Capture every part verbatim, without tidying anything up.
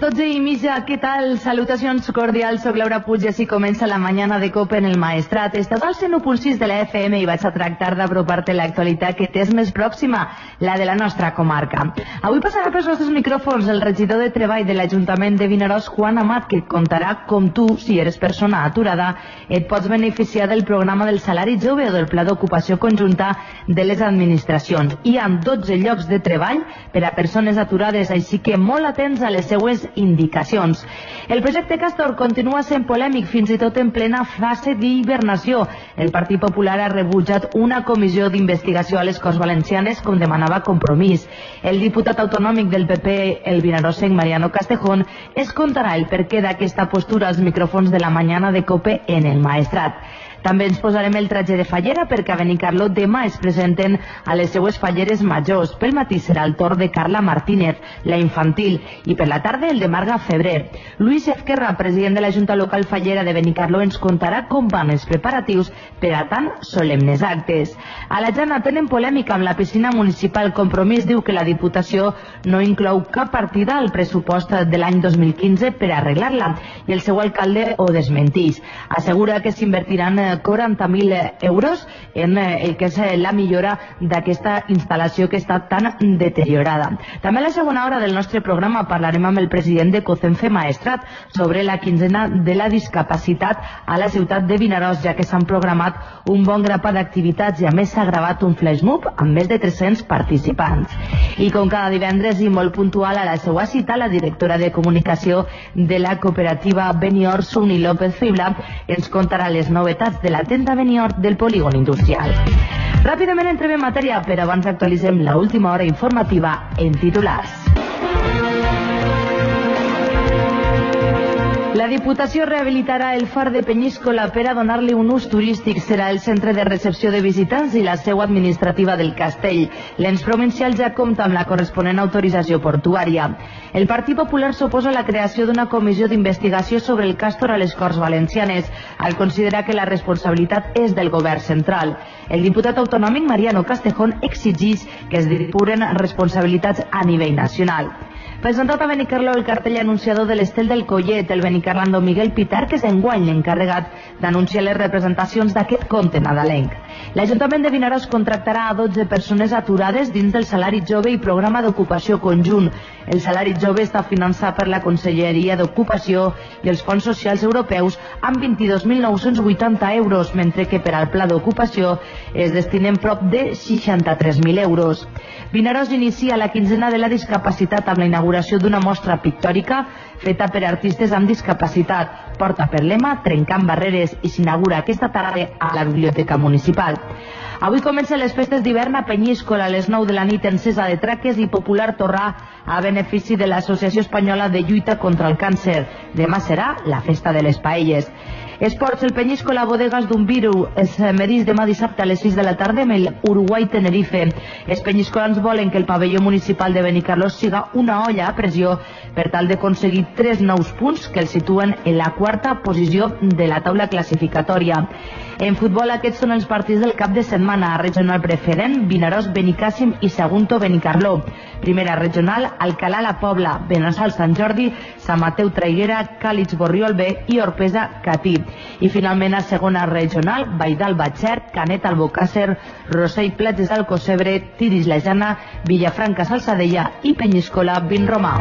dotze i mitja, què tal? Salutacions cordials, soc Laura Puig i així comença la mañana de COPE en el Maestrat. Estàs al cent u punt sis de la F M i vaig a tractar d'apropar-te l'actualitat que t'és més pròxima, la de la nostra comarca. Avui passarà pels nostres micròfons el regidor de Treball de l'Ajuntament de Vinaròs, Juan Amat, que et contarà com tu, si eres persona aturada, et pots beneficiar del programa del salari jove o del pla d'ocupació conjunta de les administracions. Hi ha dotze llocs de treball per a persones aturades, així que molt atents a les seues indicacions. El projecte Castor continua sent polèmic fins i tot en plena fase d'hibernació. El Partit Popular ha rebutjat una comissió d'investigació a les Corts Valencianes com demanava Compromís. El diputat autonòmic del P P, el vinarosenc Mariano Castejón, es contarà el perquè d'aquesta postura als micròfons de la mañana de COPE en el Maestrat. També ens posarem el traje de fallera perquè a Benicarló demà es presenten a les seues falleres majors. Pel matí serà el torn de Carla Martínez, la infantil, i per la tarda el de Marga Febrer. Luis Ezquerra, president de la Junta Local Fallera de Benicarló, ens contarà com van els preparatius per a tan solemnes actes. A la Jana tenen polèmica amb la piscina municipal. Compromís diu que la Diputació no inclou cap partida al pressupost de l'any dos mil quinze per arreglar-la i el seu alcalde ho desmenteix. Assegura que s'invertiran quaranta mil euros en el que és la millora d'aquesta instal·lació que està tan deteriorada. També a la segona hora del nostre programa parlarem amb el president de COCENFE Maestrat sobre la quinzena de la discapacitat a la ciutat de Vinaròs, ja que s'han programat un bon grapat d'activitats i a més s'ha gravat un flash mob amb més de tres-cents participants. I com cada divendres i molt puntual a la seva cita, la directora de comunicació de la cooperativa Benior, Suni López Fibla, ens contarà les novetats de la tenda Benior del polígon industrial. Ràpidament entrem en matèria, però abans actualitzem l'última hora informativa en titulars. La Diputació rehabilitarà el far de Penyíscola per a donar-li un ús turístic. Serà el centre de recepció de visitants i la seu administrativa del castell. L'ens provincial ja compta amb la corresponent autorització portuària. El Partit Popular s'oposa a la creació d'una comissió d'investigació sobre el Castor a les Corts Valencianes, al considerar que la responsabilitat és del govern central. El diputat autonòmic Mariano Castejón exigeix que es depuren responsabilitats a nivell nacional. Presentat a Benicarló el cartell anunciador de l'Estel del Collet, el benicarlando Miguel Pitar, que és enguany l'encarregat d'anunciar les representacions d'aquest conte nadalenc. L'Ajuntament de Vinaròs contractarà a dotze persones aturades dins del salari jove i programa d'ocupació conjunt. El salari jove està finançat per la Conselleria d'Ocupació i els fons socials europeus amb vint-i-dos mil nou-cents vuitanta euros, mentre que per al pla d'ocupació es destinen prop de seixanta-tres mil euros. Vinaròs inicia la quinzena de la discapacitat amb la inauguració d'una mostra pictòrica feta per artistes amb discapacitat. Porta per lema Trencant barreres i s'inaugura aquesta tarda a la Biblioteca Municipal. Avui comencen les festes d'hivern a Penyíscola a les nou de la nit, encesa de traques i popular torrà a benefici de l'Associació Espanyola de Lluita contra el Càncer. Demà serà la festa de les paelles. Esports, el Penyíscola Bodegas d'Umbiru es medís demà dissabte a les sis de la tarda amb el Uruguai Tenerife. Els penyiscolans volen que el pavelló municipal de Benicarló siga una olla a pressió per tal d'aconseguir tres nous punts que el situen en la quarta posició de la taula classificatòria. En futbol, aquests són els partits del cap de setmana. Regional preferent, Vinaròs, Benicàssim i Sagunto, Benicarló. Primera regional, Alcalà la Pobla, Benassal Sant Jordi, Sant Mateu Traiguera, Càlix Borriol B i Orpesa Catí. I finalment a segona regional, Baidal Batxert, Canet Albocàsser, Rossell Platges d'Alcocebre, Tiris la Jana, Villafranca Salsadella i Penyíscola Vinromà.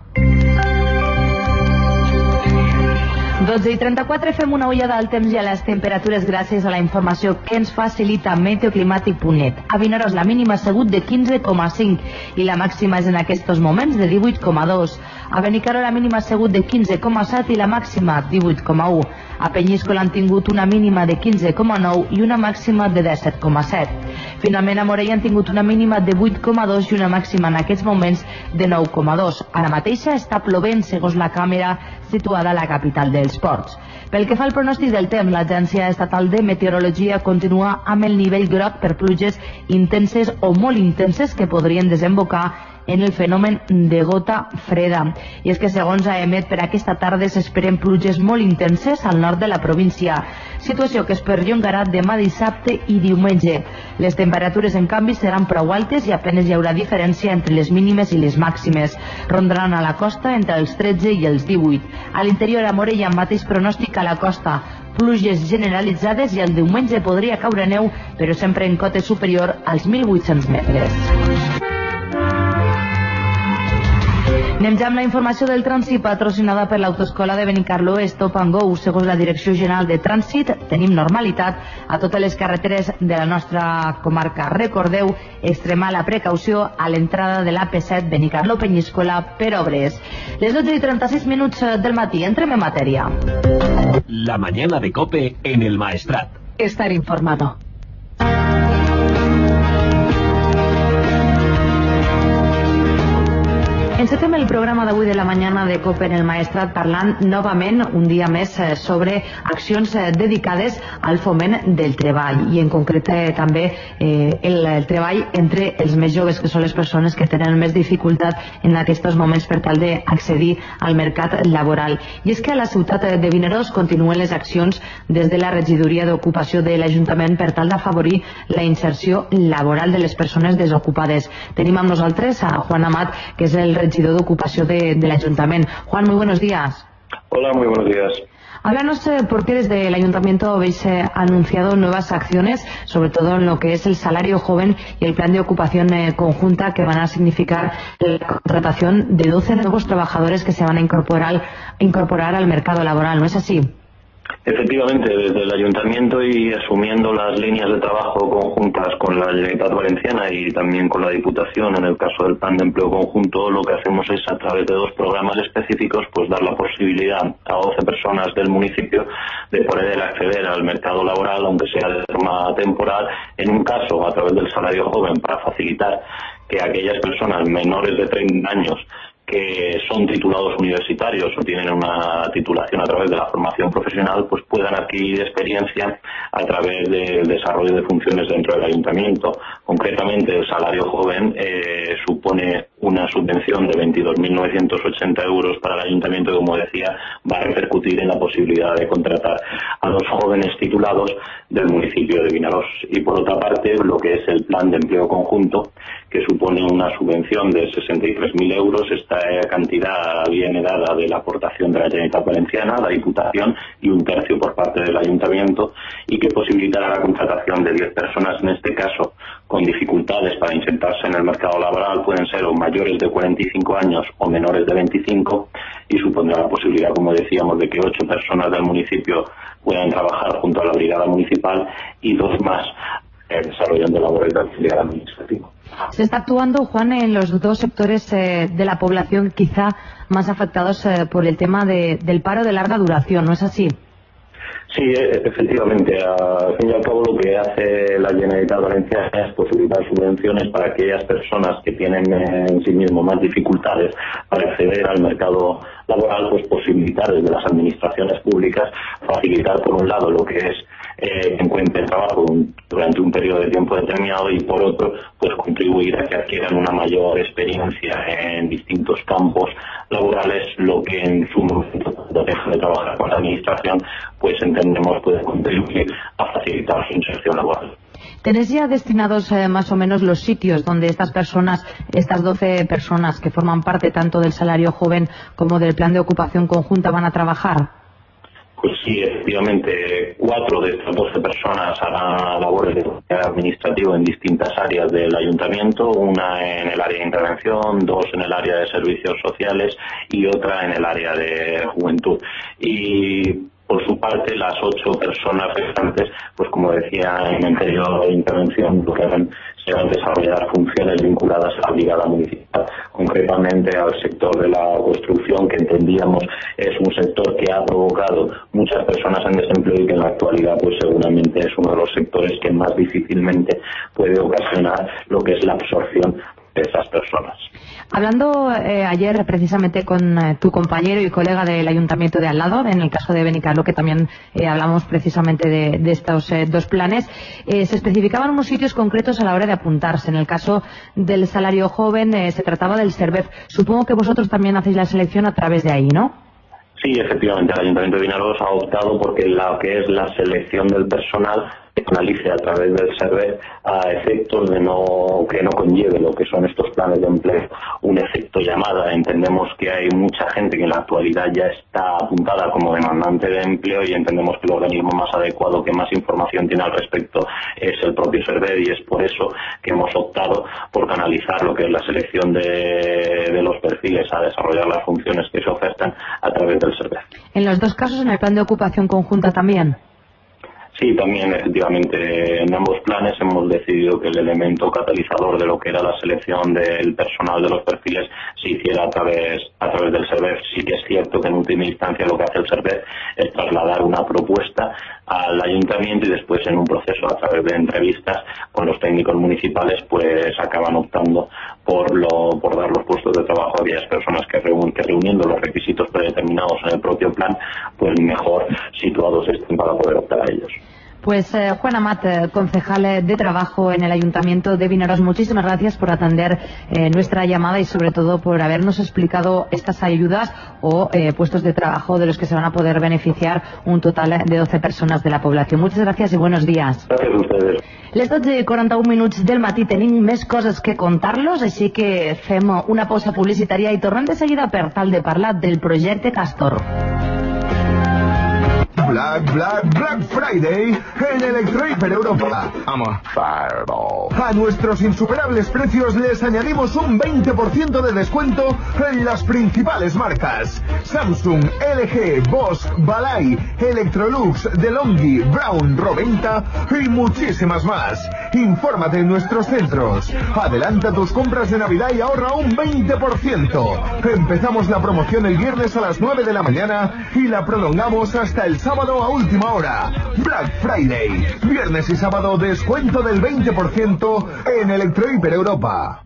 dotze i trenta-quatre, fem una ullada al temps i a les temperatures gràcies a la informació que ens facilita meteoclimàtic punt net. A Vinaròs la mínima ha sigut de quinze coma cinc i la màxima és en aquests moments de divuit coma dos. A Benicarló la mínima ha sigut de quinze coma set i la màxima divuit coma u. A Penyíscola han tingut una mínima de quinze coma nou i una màxima de disset coma set. Finalment a Morella han tingut una mínima de vuit coma dos i una màxima en aquests moments de nou coma dos. Ara mateixa està plovent segons la càmera situada a la capital dels ports. Pel que fa al pronòstic del temps, l'Agència Estatal de Meteorologia continua amb el nivell groc per pluges intenses o molt intenses que podrien desembocar en el fenomen de gota freda. I és que segons A E M E T per aquesta tarda s'esperen pluges molt intenses al nord de la província. situació que es perllongarà demà dissabte i diumenge. Les temperatures, en canvi, seran prou altes i apenas hi haurà diferència entre les mínimes i les màximes. Rondaran a la costa entre els tretze i els divuit. A l'interior, a Morella, mateix pronòstic a la costa. Pluges generalitzades i el diumenge podria caure neu, però sempre en cote superior als mil vuit-cents metres. Anem ja amb la informació del trànsit patrocinada per l'autoescola de Benicarló Stop and Go. Segons la Direcció General de Trànsit, tenim normalitat a totes les carreteres de la nostra comarca. Recordeu extremar la precaució a l'entrada de l'A P set Benicarló-Penyíscola per obres. Les dotze i trenta-sis minuts del matí, entrem en matèria. La mañana de COPE en el Maestrat. Estar informado. Encetem el programa d'avui de la mañana de COPE en el Maestrat parlant novament un dia més sobre accions dedicades al foment del treball i en concret també eh, el, el treball entre els més joves, que són les persones que tenen més dificultat en aquests moments per tal d'accedir al mercat laboral. I és que a la ciutat de Vinaròs continuen les accions des de la regidoria d'ocupació de l'Ajuntament per tal d'afavorir la inserció laboral de les persones desocupades. Tenim amb nosaltres a Juan Amat, que és el regidor de ocupación de, del Ayuntamiento. Juan, muy buenos días. Hola, muy buenos días. Háblanos eh, por qué desde el Ayuntamiento habéis eh, anunciado nuevas acciones, sobre todo en lo que es el salario joven y el plan de ocupación eh, conjunta, que van a significar la contratación de doce nuevos trabajadores que se van a incorporar, incorporar al mercado laboral, ¿no es así? Efectivamente, desde el Ayuntamiento y asumiendo las líneas de trabajo conjuntas con la Generalitat Valenciana y también con la Diputación, en el caso del Plan de Empleo Conjunto, lo que hacemos es, a través de dos programas específicos, pues dar la posibilidad a doce personas del municipio de poder acceder al mercado laboral, aunque sea de forma temporal, en un caso a través del salario joven, para facilitar que aquellas personas menores de treinta años que son titulados universitarios o tienen una titulación a través de la formación profesional, pues puedan adquirir experiencia a través del desarrollo de funciones dentro del ayuntamiento. Concretamente, el salario joven eh, supone una subvención de veintidós mil novecientos ochenta euros para el ayuntamiento que, como decía, va a repercutir en la posibilidad de contratar a los jóvenes titulados del municipio de Vinaròs. Y por otra parte, lo que es el plan de empleo conjunto, que supone una subvención de sesenta y tres mil euros. Esta cantidad viene dada de la aportación de la Generalitat Valenciana, la Diputación y un tercio por parte del Ayuntamiento, y que posibilitará la contratación de diez personas, en este caso con dificultades para insertarse en el mercado laboral. Pueden ser o mayores de cuarenta y cinco años o menores de veinticinco, y supondrá la posibilidad, como decíamos, de que ocho personas del municipio puedan trabajar junto a la brigada municipal y dos más eh, desarrollando labores de auxiliar administrativo. Se está actuando, Juan, en los dos sectores eh, de la población quizá más afectados eh, por el tema de, del paro de larga duración, ¿no es así? Sí, efectivamente. Al fin y al cabo, lo que hace la Generalitat Valenciana es posibilitar subvenciones para aquellas personas que tienen en sí mismo más dificultades para acceder al mercado laboral, pues posibilitar desde las administraciones públicas, facilitar por un lado lo que es eh, que encuentren trabajo durante un periodo de tiempo determinado, y por otro, pues contribuir a que adquieran una mayor experiencia en distintos campos laborales, lo que en su momento, cuando deja de trabajar con la administración, pues entendemos puede contribuir a facilitar su inserción laboral. ¿Tenéis ya destinados eh, más o menos los sitios donde estas personas, estas doce personas que forman parte tanto del salario joven como del plan de ocupación conjunta, van a trabajar? Pues sí, efectivamente, cuatro de estas doce personas harán labores de administrativo en distintas áreas del ayuntamiento, una en el área de intervención, dos en el área de servicios sociales y otra en el área de juventud. Y por su parte, las ocho personas restantes, pues como decía en la anterior intervención, lo que harán será desarrollar funciones vinculadas a la brigada municipal, concretamente al sector de la construcción, que entendíamos es un sector que ha provocado muchas personas en desempleo y que en la actualidad pues seguramente es uno de los sectores que más difícilmente puede ocasionar lo que es la absorción de esas personas. Hablando eh, ayer precisamente con eh, tu compañero y colega del Ayuntamiento de al lado, en el caso de Benicarló, que también eh, hablamos precisamente de, de estos eh, dos planes, eh, se especificaban unos sitios concretos a la hora de apuntarse. En el caso del salario joven eh, se trataba del SERVEF. Supongo que vosotros también hacéis la selección a través de ahí, ¿no? Sí, efectivamente, el Ayuntamiento de Vinaroz ha optado porque lo que es la selección del personal se analice a través del S E R V E a efectos de no que no conlleve lo que son estos planes de empleo un efecto llamada. Entendemos que hay mucha gente que en la actualidad ya está apuntada como demandante de empleo y entendemos que el organismo más adecuado, que más información tiene al respecto, es el propio S E R V E, y es por eso que hemos optado por canalizar lo que es la selección de, de los perfiles a desarrollar las funciones que se ofertan a través del S E R V E. En los dos casos, en el plan de ocupación conjunta también. Sí, también efectivamente en ambos planes hemos decidido que el elemento catalizador de lo que era la selección del personal de los perfiles se hiciera a través a través del S E R V E. Sí que es cierto que en última instancia lo que hace el S E R V E es trasladar una propuesta al ayuntamiento y después en un proceso a través de entrevistas con los técnicos municipales pues acaban optando por lo por dar los puestos de trabajo a aquellas personas que, reun, que reuniendo los requisitos predeterminados en el propio plan pues mejor situados estén para poder optar a ellos. Pues eh, Juan Amat, eh, concejal de Trabajo en el Ayuntamiento de Vinaroz, muchísimas gracias por atender eh, nuestra llamada y sobre todo por habernos explicado estas ayudas o eh, puestos de trabajo de los que se van a poder beneficiar un total de doce personas de la población. Muchas gracias y buenos días. Gracias a ustedes. Les dotze i quaranta-un minuts del matí tenim més coses que contar-los, així que fem una pausa publicitària i tornem de seguida per tal de parlar del projecte Castor. Black, Black, Black Friday en Electrohiper Europa. Vamos. Fireball. A nuestros insuperables precios les añadimos un veinte por ciento de descuento en las principales marcas: Samsung, L G, Bosch, Balay, Electrolux, DeLonghi, Braun, Roventa y muchísimas más. Infórmate en nuestros centros. Adelanta tus compras de Navidad y ahorra un veinte por ciento. Empezamos la promoción el viernes a las nueve de la mañana y la prolongamos hasta el sábado a última hora. Black Friday. Viernes y sábado descuento del veinte por ciento en Electrohiper Europa.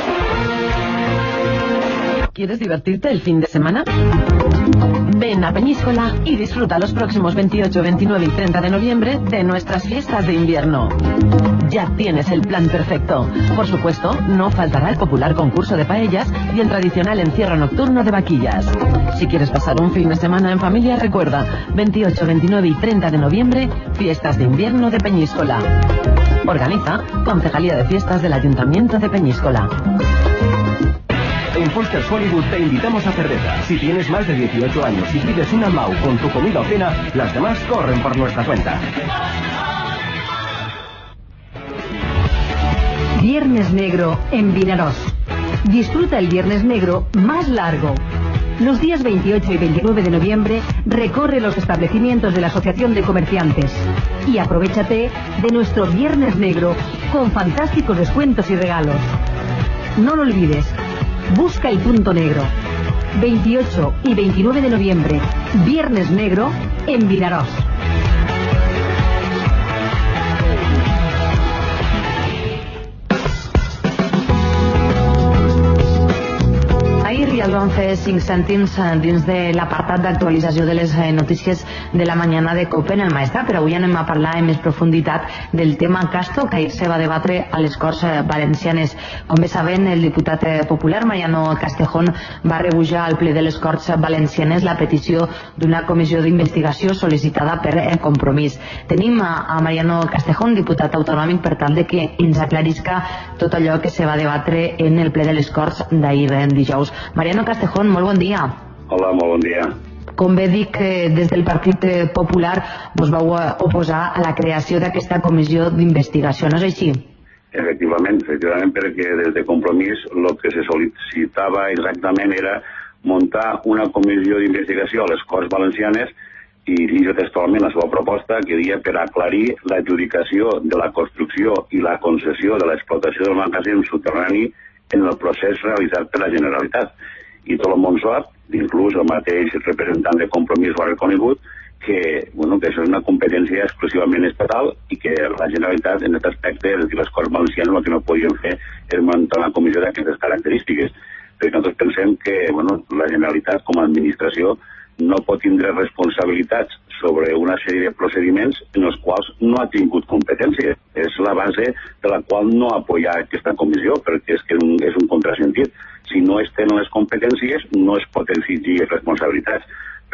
¿Quieres divertirte el fin de semana? Ven a Peñíscola y disfruta los próximos veintiocho, veintinueve y treinta de noviembre de nuestras fiestas de invierno. Ya tienes el plan perfecto. Por supuesto, no faltará el popular concurso de paellas y el tradicional encierro nocturno de vaquillas. Si quieres pasar un fin de semana en familia, recuerda, veintiocho, veintinueve y treinta de noviembre, fiestas de invierno de Peñíscola. Organiza Concejalía de Fiestas del Ayuntamiento de Peñíscola. En Foster's Hollywood te invitamos a cerveza. Si tienes más de dieciocho años y pides una Mau con tu comida o cena, las demás corren por nuestra cuenta. Viernes Negro en Vinaroz. Disfruta el Viernes Negro más largo. Los días veintiocho y veintinueve de noviembre recorre los establecimientos de la Asociación de Comerciantes y aprovéchate de nuestro Viernes Negro con fantásticos descuentos y regalos. No lo olvides. Busca el punto negro. veintiocho y veintinueve de noviembre, Viernes Negro en Vinaroz. Ahir ja els vam fer cinc cèntims dins de l'apartat d'actualització de les notícies de la mañana de COPE en el Maestrat, però avui anem a parlar en més profunditat del tema Castor, que ahir se va debatre a les Corts Valencianes. Com bé saben, el diputat popular Mariano Castejón va rebutjar al ple de les Corts Valencianes la petició d'una comissió d'investigació sol·licitada per Compromís. Tenim a Mariano Castejón, diputat autonòmic, per tal de que ens aclarisca tot allò que se va debatre en el ple de les Corts d'ahir dijous. Mariano Castejón, molt bon dia. Hola, molt bon dia. Com bé dic, des del Partit Popular vos vau oposar a la creació d'aquesta comissió d'investigació, no és així? Efectivament, efectivament, perquè des de Compromís el que se sol·licitava exactament era muntar una comissió d'investigació a les Corts Valencianes i lliga textualment la seva proposta que dia per aclarir l'adjudicació de la construcció i la concessió de l'explotació del magatzem subterrani en el procés realitzat per la Generalitat. I tot el món sap, inclús el mateix representant de Compromís ho ha reconegut, que, bueno, que això és una competència exclusivament estatal i que la Generalitat, en aquest aspecte, és a dir, les Corts Valencianes el que no podien fer és muntar una comissió d'aquestes característiques. Perquè nosaltres pensem que, bueno, la Generalitat com a administració no pot tindre responsabilitats sobre una sèrie de procediments en els quals no ha tingut competència. És la base de la qual no apoyar aquesta comissió, perquè és que és un contrasentit. Si no es tenen les competències, no es pot exigir responsabilitats.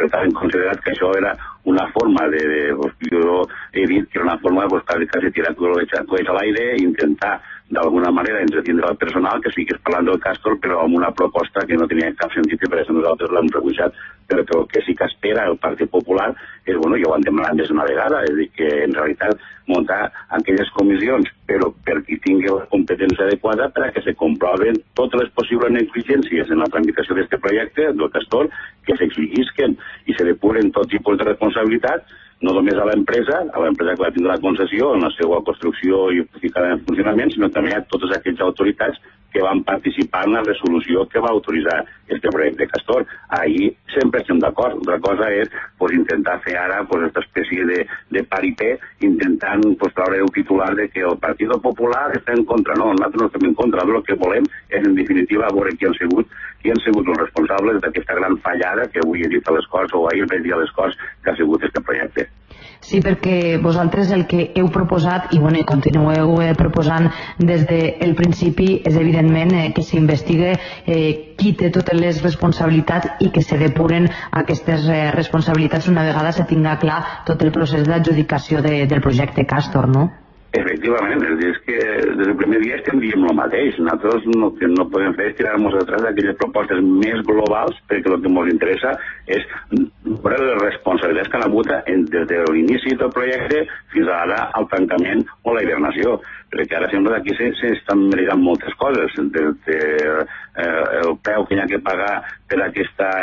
per tant hem considerat que això era una forma de, de pues, jo he dit que era una forma de pues, quasi, quasi tirar coets a l'aire i intentar d'alguna manera entretindre el personal que sigués parlant del Castor, però amb una proposta que no tenia cap sentit i per això nosaltres l'hem rebutjat. Però el que sí que espera el Partit Popular és, bueno, ja ho han demanat més d'una vegada, és a dir, que en realitat muntar aquelles comissions, però per qui tingui la competència adequada per a que se comproven totes les possibles negligències en la tramitació d'aquest projecte del Castor, que s'exigisquen i se depuren tot tipus de responsabilitat, no només a l'empresa, a l'empresa que va tindre la concessió en la seva construcció i ficada en funcionament, sinó també a totes aquelles autoritats que van participar en la resolució que va autoritzar aquest projecte Castor. Ahir sempre estem d'acord. Una cosa és pues, intentar fer ara pues, aquesta espècie de, de paripé, intentant pues, treure el titular de que el Partit Popular està en contra. No, nosaltres no estem en contra. El que volem és, en definitiva, veure qui han sigut, qui han sigut els responsables d'aquesta gran fallada que avui he dit a les Corts, o ahir vaig dir a les Corts, que ha sigut aquest projecte. Sí, perquè vosaltres el que heu proposat, i bueno, continueu eh, proposant des del principi, és evidentment eh, que s'investigue eh, qui té totes les responsabilitats i que se depuren aquestes eh, responsabilitats una vegada se tinga clar tot el procés d'adjudicació de, del projecte Castor, no? Efectivament, és, dir, és que des del primer dia estem dient el mateix. Nosaltres el que no podem fer és tirar-nos atrás d'aquelles propostes més globals, perquè el que ens interessa és veure les responsabilitats que han hagut des de l'inici del projecte fins ara al tancament o la hibernació, perquè ara sembla que aquí s'estan mereixant moltes coses, des de, eh, el preu que hi ha que pagar per aquesta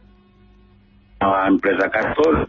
empresa Castor.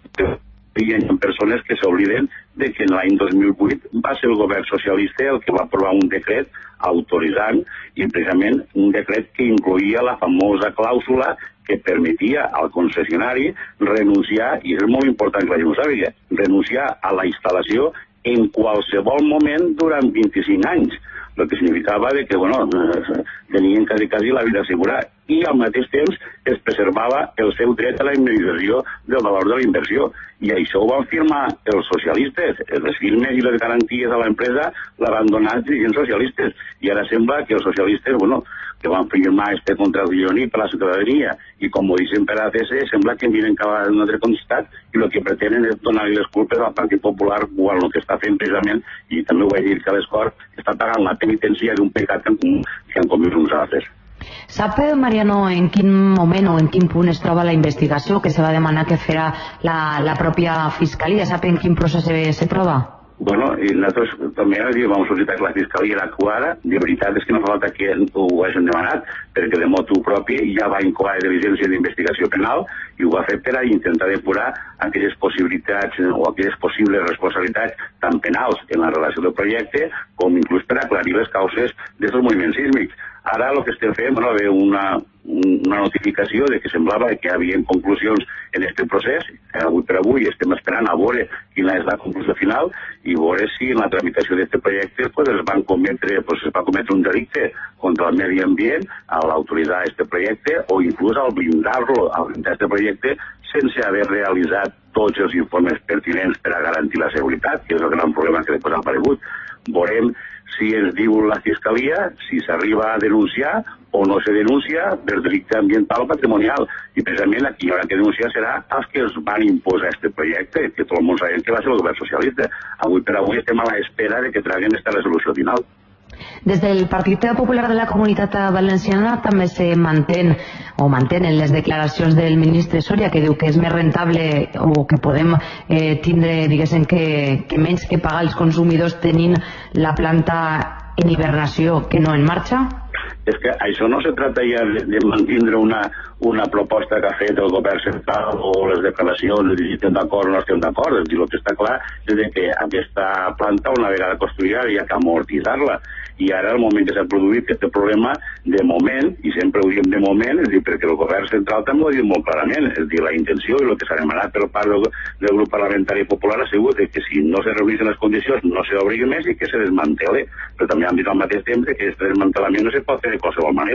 Hi ha persones que s'obliden de que l'any dos mil vuit va ser el govern socialista el que va aprovar un decret autoritzant, i precisament un decret que incloïa la famosa clàusula que permetia al concessionari renunciar, i és molt important que la gent ho sàpiga, renunciar a la instal·lació en qualsevol moment durant vint-i-cinc anys, el que significava de que bueno, tenien quasi, quasi la vida assegurada, i al mateix temps es preservava el seu dret a la indemnització del valor de la inversió. I això ho van firmar els socialistes. Les firmes i les garanties a l'empresa la van donar els dirigents socialistes. I ara sembla que els socialistes, bueno, que van firmar este contracte iònic per a la ciutadania, i com ho dicen per a A C C, sembla que miren cap a un altre costat i el que pretenen és donar-li les culpes al Partit Popular quan el que està fent precisament, i també ho vaig dir que a les Corts, està pagant la penitència d'un pecat que han comès uns altres. Sap, Mariano, en quin moment o en quin punt es troba la investigació que se va demanar que farà la, la pròpia Fiscalia? Sap en quin procés se, se troba? Bueno, i nosaltres també vam sol·licitar que la Fiscalia era actuada. De veritat és que no fa falta que ho hagin demanat, perquè de motu propi ja va incoar diligència d'investigació penal i ho va fer per a intentar depurar aquelles possibilitats o aquelles possibles responsabilitats tant penals en la relació del projecte com inclús per aclarir les causes d'aquests moviments sísmics. Ara el que estem fent, bueno, ve una, una notificació de que semblava que hi havia conclusions en aquest procés. Avui per avui estem esperant a veure quina és la conclusió final i veure si en la tramitació d'aquest projecte pues, es, van cometre, pues, es va cometre un delicte contra el medi ambient al autoritzar aquest projecte o inclús al blindar-lo, al blindar aquest projecte sense haver realitzat tots els informes pertinents per a garantir la seguretat, que és el gran problema que després ha aparegut. Veurem si ens diu la Fiscalia, si s'arriba a denunciar o no se denuncia per delicte ambiental o patrimonial. I precisament aquí hi haurà que denunciar serà els que es van imposar aquest projecte, que tot el món sabem que va ser el govern socialista. Avui per avui estem a l'espera de que traguen aquesta resolució final. Des del Partit Popular de la Comunitat Valenciana també se mantén o mantenen les declaracions del ministre Soria, que diu que és més rentable o que podem eh, tindre, diguéssim, que, que menys que pagar els consumidors tenint la planta en hibernació que no en marxa? És que això no se tracta ja de, de mantindre una, una proposta que ha fet el govern central o les declaracions de si estem d'acord o no estem d'acord. És a dir, el que està clar és que aquesta planta, una vegada construïda, hi ha que amortitzar-la. I ara, el moment que s'ha produït aquest problema, de moment, i sempre ho diem de moment, és dir, perquè el govern central també ho ha dit molt clarament, és dir, la intenció i el que s'ha demanat per part del, del grup parlamentari popular ha sigut que si no se reuneixen les condicions no s'obri més i que se desmantele. Però també han dit al mateix temps que aquest desmantelament no se pot fer de qualsevol manera.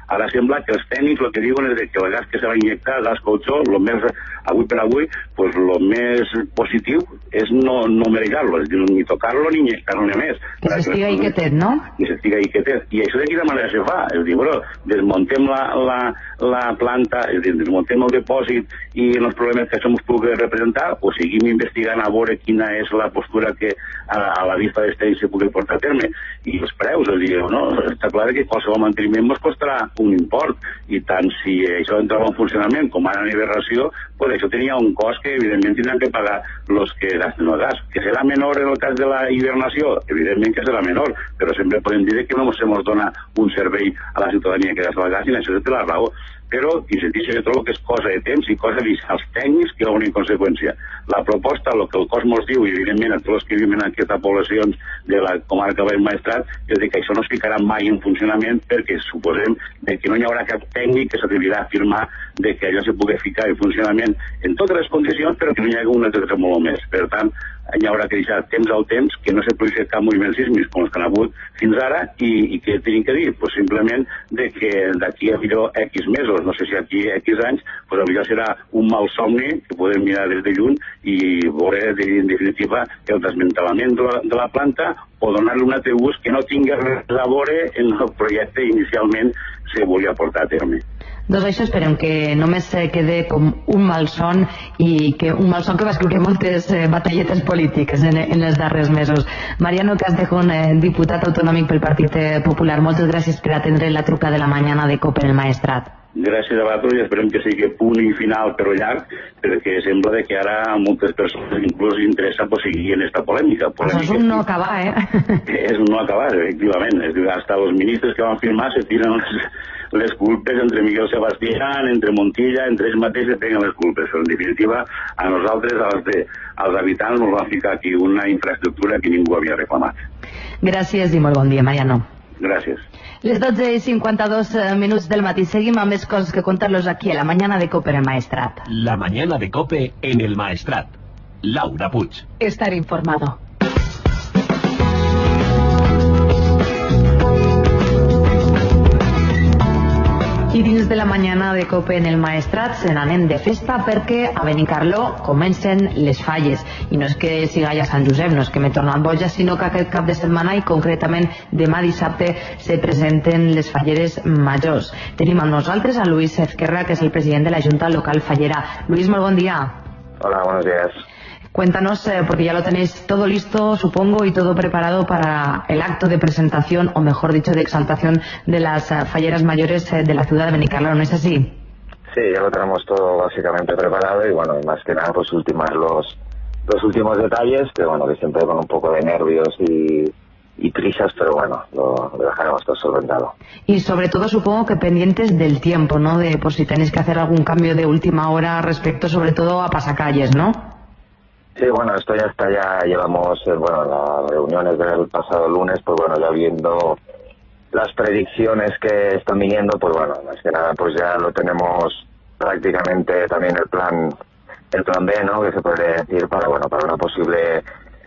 Ara sembla que els tècnics el que diuen és que el gas que se va injectar, el gas colxó, el més, avui per avui, pues el més positiu és no, no marejar-lo, és dir, ni tocar-lo ni injectar-lo ni més. Que s'estiga i quietet, no? Que s'estiga i quietet. I això de quina manera se fa? És dir, bueno, desmuntem la, la, la planta, és dir, desmuntem el depòsit i els problemes que això ens pugui representar, o seguim investigant a veure quina és la postura que a, a la vista dels tècnics se pugui portar a terme. I els preus, és dir, no? Està clar que qualsevol manteniment ens costarà un import, i tant si això entrava en funcionament com ara en hibernació, pues això tenia un cost que evidentment tindran que pagar els que gasten el gas. Que serà menor en el cas de la hibernació? Evidentment que serà menor, però sempre podem dir que no se ens dona un servei a la ciutadania que gasta el gas, i en això té la raó. Però, insisteixo, jo trobo que és cosa de temps i cosa de als tècnics que veuen en conseqüència. La proposta, el que el cos mos diu, i evidentment a tots els que viuen en aquestes poblacions de la comarca del Maestrat, és que això no es ficarà mai en funcionament, perquè suposem que no hi haurà cap tècnic que s'atrevirà a afirmar de que allò se pugui ficar en funcionament en totes les condicions, però que no hi hagi una altra molt més. Per tant, hi haurà que deixar temps al temps, que no se produeixi cap moviment sísmic com els que han hagut fins ara, i, i què tenim que dir? Pues simplement de que d'aquí a millor X mesos, no sé si aquí X anys, pues potser serà un mal somni que podem mirar des de lluny i veure en definitiva el desmantellament de la, de la planta, o donar-li un altre ús que no tingui res a veure en el projecte inicialment se volia portar a terme. Doncs això esperem que només quede com un malson, i que un malson que va escriure moltes eh, batalletes polítiques en, en els darrers mesos. Mariano Castejón, eh, diputat autonòmic pel Partit Popular, moltes gràcies per atendre la truca de la mañana de COPE en el Maestrat. Gràcies a vosaltres, i esperem que sigui punt i final però llarg, perquè sembla que ara a moltes persones inclús interessa pues, seguir en esta polèmica. polèmica. Això és un no acabar, eh? És un no acabar, efectivament. És dir, hasta els ministres que van firmar se tiren les, les culpes entre Miguel Sebastián, entre Montilla, entre ells mateixos peguen les culpes. Però en definitiva, a nosaltres, als, de, als habitants, ens van ficar aquí una infraestructura que ningú havia reclamat. Gràcies i molt bon dia, Mariano. Gràcies. Les dotze i cinquanta-dos minuts del matí. Seguim amb més coses que contar-los aquí a la mañana de COPE en el Maestrat. La mañana de COPE en el Maestrat. Laura Puig. Estar informado. I dins de la mañana de COPE en el Maestrat se n'anem de festa perquè a Benicarló comencen les falles. I no és que siga ja Sant Josep, no és que m'he tornat boja, sinó que aquest cap de setmana, i concretament demà dissabte, se presenten les falleres majors. Tenim amb nosaltres a Luis Ezquerra, que és el president de la Junta Local Fallera. Luis, molt bon dia. Hola, buenos días. Cuéntanos, eh, porque ya lo tenéis todo listo, supongo, y todo preparado para el acto de presentación, o mejor dicho, de exaltación de las uh, falleras mayores eh, de la ciudad de Benicarló, ¿no es así? Sí, ya lo tenemos todo básicamente preparado, y bueno, más que nada pues ultimar los, los últimos detalles, que bueno, que siempre con un poco de nervios y, y prisas, pero bueno, lo, lo dejaremos todo solventado. Y sobre todo supongo que pendientes del tiempo, ¿no? De por si tenéis que hacer algún cambio de última hora respecto sobre todo a pasacalles, ¿no? Sí, bueno, esto ya está, ya llevamos, eh, bueno, las reuniones del pasado lunes, pues bueno, ya viendo las predicciones que están viniendo, pues bueno, más que nada, pues ya lo tenemos prácticamente también el plan, el plan B, ¿no? Que se puede decir para, bueno, para una posible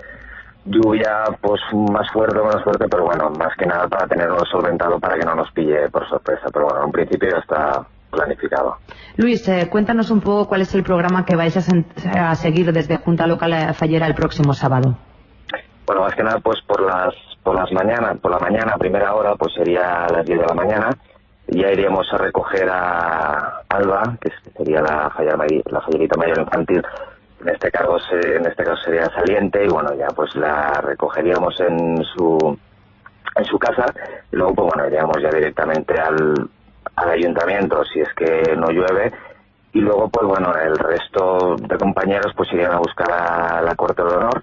lluvia, pues más fuerte o menos fuerte, pero bueno, más que nada para tenerlo solventado para que no nos pille por sorpresa, pero bueno, en principio ya está planificado. Luis, eh, cuéntanos un poco cuál es el programa que vais a, a seguir desde Junta Local Fallera el próximo sábado. Bueno, más que nada, pues por las por las mañanas, por la mañana, primera hora, pues sería a las diez de la mañana. Ya iríamos a recoger a Alba, que sería la fallera, la fallerita mayor infantil. En este caso, en este caso sería saliente, y bueno, ya pues la recogeríamos en su en su casa, y luego pues bueno, iríamos ya directamente al al ayuntamiento si es que no llueve, y luego pues bueno, el resto de compañeros pues irían a buscar a la Corte de Honor,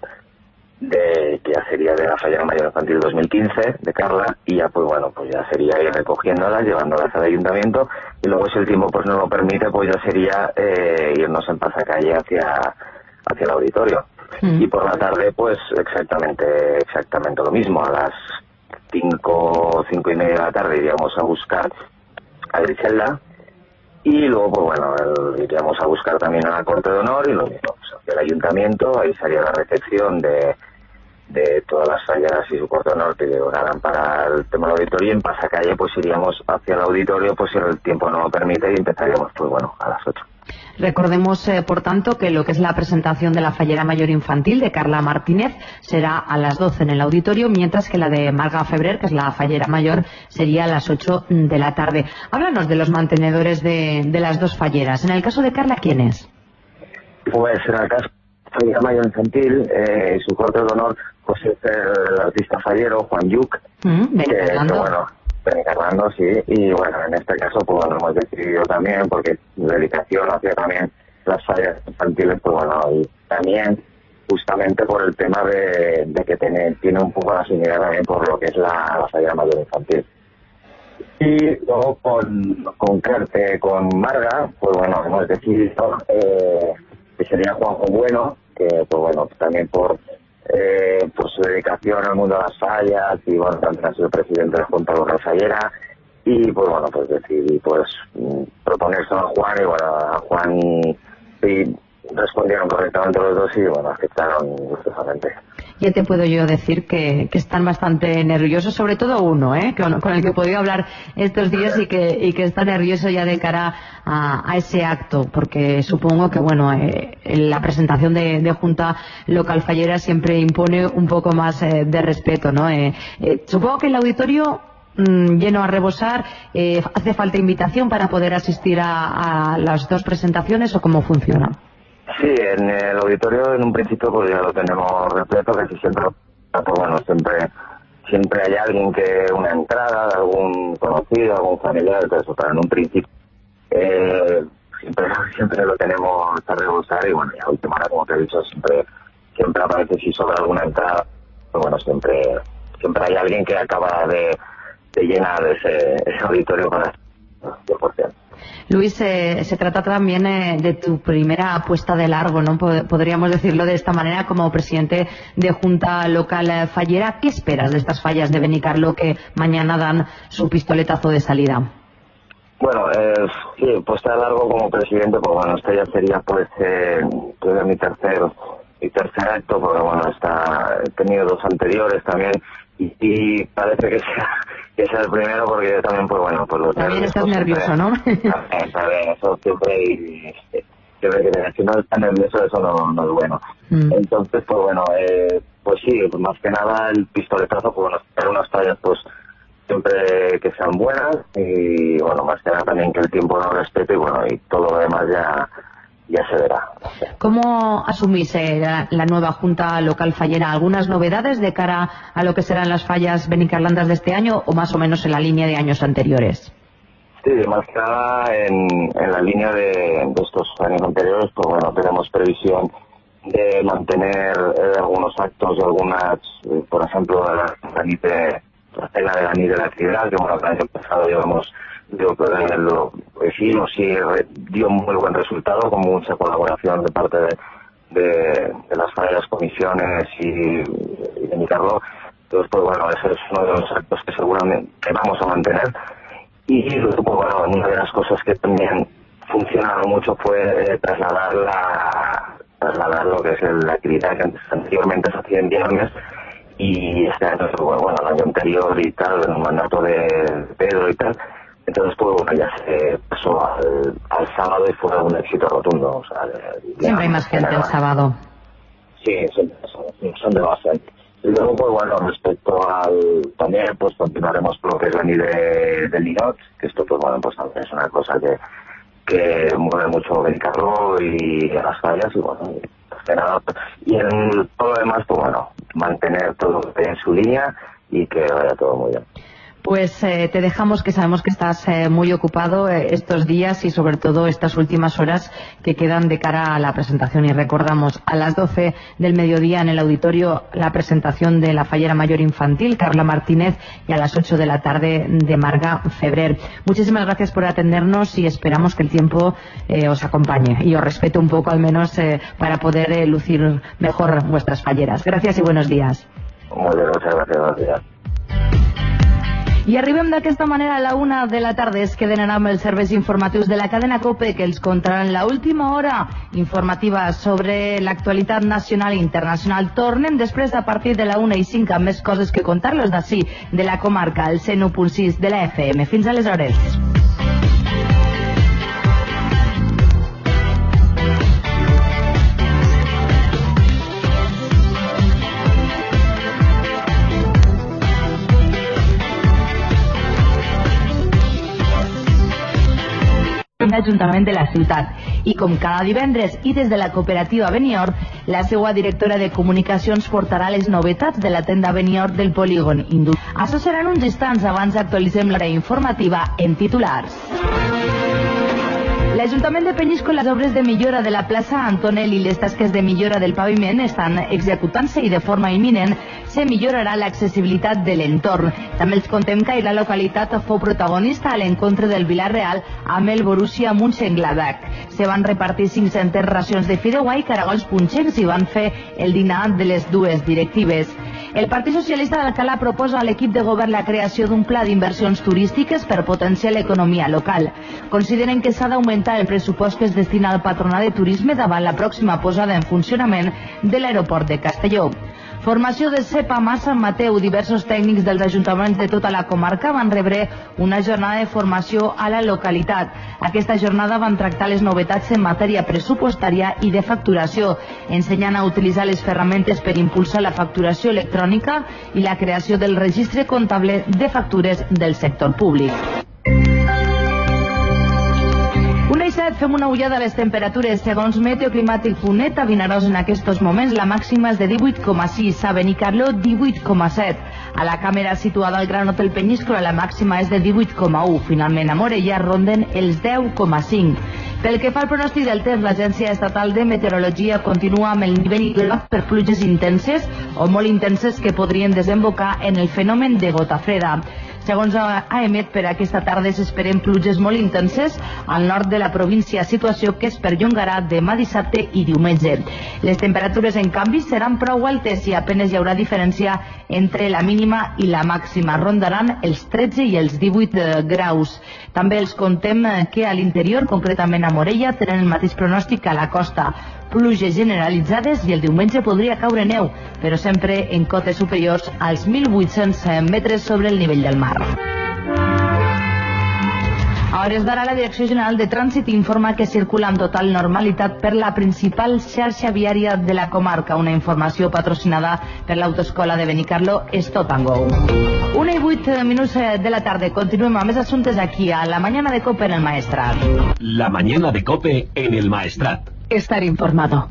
de, que ya sería de la fallera mayor infantil dos mil quince de Carla, y ya pues bueno, pues ya sería ir recogiéndolas, llevándolas al ayuntamiento, y luego si el tiempo pues no lo permite, pues ya sería eh, irnos en pasacalle hacia hacia el auditorio. Mm. Y por la tarde pues exactamente exactamente lo mismo, a las cinco, cinco y media de la tarde iríamos a buscar a Griselda, y luego pues bueno, el, iríamos a buscar también a la Corte de Honor, y lo mismo, pues, hacia el ayuntamiento, ahí sería la recepción de de todas las fallas y su cuarto norte llegarán para el tema del auditorio. En Pasacalle pues iríamos hacia el auditorio pues si el tiempo no lo permite y empezaríamos pues bueno a las ocho. Recordemos, eh, por tanto, que lo que es la presentación de la Fallera Mayor Infantil de Carla Martínez será a las doce en el auditorio, mientras que la de Marga Febrer, que es la Fallera Mayor, sería a las ocho de la tarde. Háblanos de los mantenedores de, de las dos falleras. En el caso de Carla, ¿quién es? Pues en el caso de la Fallera Mayor Infantil, eh, su corte de honor pues es el artista fallero Juan Yuc, mm, que, que bueno, encarnando, sí, y bueno, en este caso pues bueno, hemos decidido también, porque dedicación hacia también las fallas infantiles, pues bueno, y también justamente por el tema de, de que tiene, tiene un poco la afinidad también por lo que es la, la falla mayor infantil. Y luego con, con Carte, con Marga, pues bueno, hemos decidido eh, que sería Juanjo Bueno, que pues bueno, también por Eh, por su dedicación al mundo de las fallas y bueno, también ha sido presidente de la Junta Local Fallera y pues bueno, pues decidí pues proponerse a Juan y bueno, a Juan sí, respondieron correctamente los dos y bueno, aceptaron gustosamente. Ya te puedo yo decir que, que están bastante nerviosos, sobre todo uno, ¿eh? con, con el que he podido hablar estos días y que, y que está nervioso ya de cara a, a ese acto, porque supongo que bueno, eh, la presentación de, de Junta Local Fallera siempre impone un poco más eh, de respeto, ¿no? Eh, eh, supongo que el auditorio mmm, lleno a rebosar, eh, ¿hace falta invitación para poder asistir a, a las dos presentaciones o cómo funciona? Sí, en el auditorio en un principio pues ya lo tenemos repleto, casi siempre, pues bueno, siempre siempre hay alguien que una entrada, algún conocido, algún familiar, entonces para en un principio eh, siempre siempre lo tenemos a rebosar y bueno, ya última hora, como te he dicho, siempre siempre aparece si sobra alguna entrada, pues bueno, siempre siempre hay alguien que acaba de, de llenar ese, ese auditorio con el cien por ciento. Luis, eh, se trata también eh, de tu primera apuesta de largo, ¿no? Podríamos decirlo de esta manera, como presidente de Junta Local eh, Fallera. ¿Qué esperas de estas fallas de Benicarló que mañana dan su pistoletazo de salida? Bueno, eh, sí, apuesta de largo como presidente, pues bueno, este ya sería pues, eh, pues mi tercer mi tercer acto, porque bueno, está, he tenido dos anteriores también y, y parece que sea que sea el primero porque yo también pues bueno pues los también nervios, estás pues, nervioso, siempre, ¿no? También, también, eso siempre y, siempre que si no está nervioso eso no, no es bueno. Mm. Entonces pues bueno, eh, pues sí, pues más que nada el pistoletazo, pues bueno, tener unas tallas pues siempre que sean buenas y bueno, más que nada también que el tiempo no respete y bueno, y todo lo demás ya ya se verá. ¿Cómo asumís eh, la, la nueva Junta Local Fallera? ¿Algunas novedades de cara a lo que serán las fallas benicarlandas de este año o más o menos en la línea de años anteriores? Sí, más que nada en, en la línea de, de estos años anteriores, pues bueno, tenemos previsión de mantener eh, algunos actos, algunas, eh, por ejemplo, la, la, NITE, la cena de la NITE de la actividad, que bueno, el año pasado llevamos Digo, que lo hicimos y dio muy buen resultado, con mucha colaboración de parte de, de, de las varias comisiones y, y de Benicarló. Entonces, pues bueno, ese es uno de los actos que seguramente vamos a mantener. Y luego, pues bueno, una de las cosas que también funcionaron mucho fue eh, trasladar la trasladar lo que es la actividad que antes, anteriormente se hacía en viernes. Y este año, pues, bueno, el año anterior y tal, en el mandato de Pedro y tal. Entonces, pues bueno, ya se pasó al, al sábado y fue un éxito rotundo. O sea, siempre hay más gente el sábado. Sí, son, son, son de base. Y luego, pues bueno, respecto al... También, pues continuaremos con lo que es la N I de, del Linot, que esto, pues bueno, pues también es una cosa que, que mueve mucho Benicarló y a las fallas, y bueno, y, pues, nada, y en todo lo demás, pues bueno, mantener todo en su línea y que vaya todo muy bien. Pues eh, te dejamos, que sabemos que estás eh, muy ocupado eh, estos días y sobre todo estas últimas horas que quedan de cara a la presentación. Y recordamos, a las doce del mediodía en el auditorio la presentación de la Fallera Mayor Infantil, Carla Martínez, y a las ocho de la tarde de Marga Febrer. Muchísimas gracias por atendernos y esperamos que el tiempo eh, os acompañe y os respete un poco al menos eh, para poder eh, lucir mejor vuestras falleras. Gracias y buenos días. Muy bien, muchas gracias. Buenos días. I arribem d'aquesta manera a la una de la tarda. Es queden amb els serveis informatius de la cadena COPE, que els contaran la última hora informativa sobre l'actualitat nacional i internacional. Tornem després a partir de la una i cinc amb més coses que contar-los d'ací, de la comarca, el cent u punt sis de la F M. Fins aleshores. L'Ajuntament de la ciutat. I com cada divendres i des de la cooperativa Benior, la seva directora de comunicacions portarà les novetats de la tenda Benior del polígon Indus. Això seran uns instants abans actualitzem l'hora informativa en titulars. L'Ajuntament de Penyíscola, les obres de millora de la plaça Antonel i les tasques de millora del paviment estan executant-se i de forma imminent se millorarà l'accessibilitat de l'entorn. També els contem que la localitat fou protagonista a l'encontre del Vila-real amb el Borussia Mönchengladbach. Se van repartir cinc-centes racions de fideuà i caragols punxents i van fer el dinar de les dues directives. El Partit Socialista d'Alcalà proposa a l'equip de govern la creació d'un pla d'inversions turístiques per potenciar l'economia local. Consideren que s'ha d'augmentar el pressupost que es destina al patronat de turisme davant la pròxima posada en funcionament de l'aeroport de Castelló. Formació de CEPAM a Sant Mateu. Diversos tècnics dels ajuntaments de tota la comarca van rebre una jornada de formació a la localitat. Aquesta jornada van tractar les novetats en matèria pressupostària i de facturació, ensenyant a utilitzar les ferramentes per impulsar la facturació electrònica i la creació del registre comptable de factures del sector públic. Fem una ullada a les temperatures. Segons Meteoclimàtic punt net, a Vinaròs en aquests moments la màxima és de divuit coma sis, a Benicarló divuit coma set. A la càmera situada al Gran Hotel Penyíscola la màxima és de divuit coma u. Finalment a Morella ronden els deu coma cinc. Pel que fa al pronòstic del temps, l'Agència Estatal de Meteorologia continua amb el nivell elevat per pluges intenses o molt intenses que podrien desembocar en el fenomen de gota freda. Segons AEMET, per aquesta tarda s'esperen pluges molt intenses al nord de la província, situació que es perllongarà demà dissabte i diumenge. Les temperatures, en canvi, seran prou altes i apenas hi haurà diferència entre la mínima i la màxima. Rondaran els tretze i els divuit graus. També els contem que a l'interior, concretament a Morella, tenen el mateix pronòstic que a la costa. Pluges generalitzades i el diumenge podria caure neu, però sempre en cotes superiors als mil vuit-cents metres sobre el nivell del mar. A hores d'ara, la Direcció General de Trànsit informa que circula amb total normalitat per la principal xarxa viària de la comarca. Una informació patrocinada per l'Autoescola de Benicarló, Stop and Go. Una i vuit minuts de la tarda. Continuem amb més assumptes aquí a la mañana de COPE en el Maestrat. La mañana de COPE en el Maestrat. Estar informado.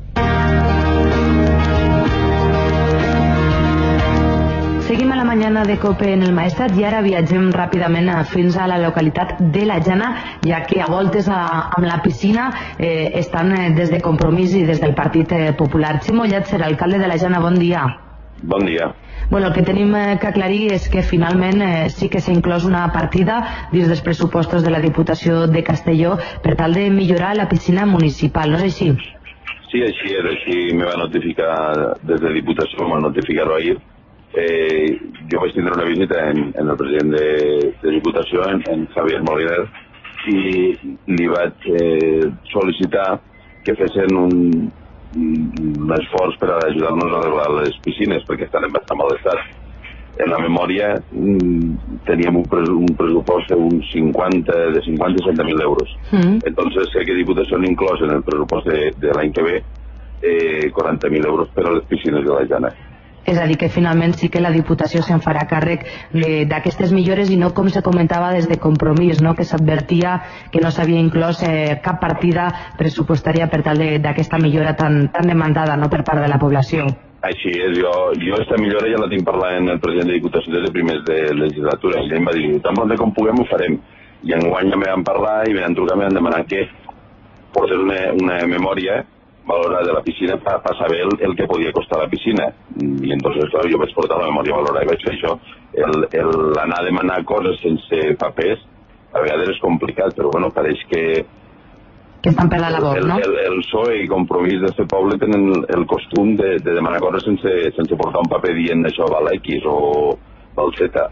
Seguim a la mañana de COPE en el Maestrat i ara viatgem ràpidament fins a la localitat de la Jana, ja que a voltes a, amb la piscina eh, estan eh, des de Compromís i des del Partit eh, Popular. Ximo Llàtzer, alcalde de la Jana, bon dia. Bon dia. Bueno, el que tenim eh, que aclarir és que finalment eh, sí que s'ha inclòs una partida dins dels pressupostos de la Diputació de Castelló per tal de millorar la piscina municipal, no és així? Sí, així és, així me va notificar des de Diputació, me va notificar-ho ahir. Eh, jo vaig tindre una visita en, en el president de, de Diputació, en, en Javier Moliner, i li vaig eh, sol·licitar que fessin un, un esforç per ajudar-nos a arreglar les piscines, perquè estan en bastant mal estat. En la memòria mm, teníem un, pres, un pressupost de uns cinquanta, de cinquanta a seixanta mil euros. Mm. Entonces sé que Diputació han inclòs en el pressupost de, de l'any que ve eh, quaranta mil euros per a les piscines de la Jana. És a dir, que finalment sí que la Diputació se'n farà càrrec d'aquestes millores i no com se comentava des de Compromís, no? Que s'advertia que no s'havia inclòs eh, cap partida pressupostària per tal d'aquesta millora tan, tan demandada, no, per part de la població. Així és, jo, jo aquesta millora ja la tinc parlant amb el president de Diputació des de primers de legislatura, i ell em va dir, tan bon com puguem ho farem, i enguany ja me van parlar i me van trucar, me van demanar que portés una, una memòria valorada de la piscina para pa saber el, el que podia costar la piscina. I entonces, clar, jo vaig portar la memòria valorada i vaig fer això. El, el anar a demanar coses sense papers a vegades és complicat, però bueno, pareix que que estan per la labor, el, no? El, el P S O E i Compromís d'aquest poble tenen el, el costum de, de demanar coses sense, sense portar un paper dient això val X o val Z.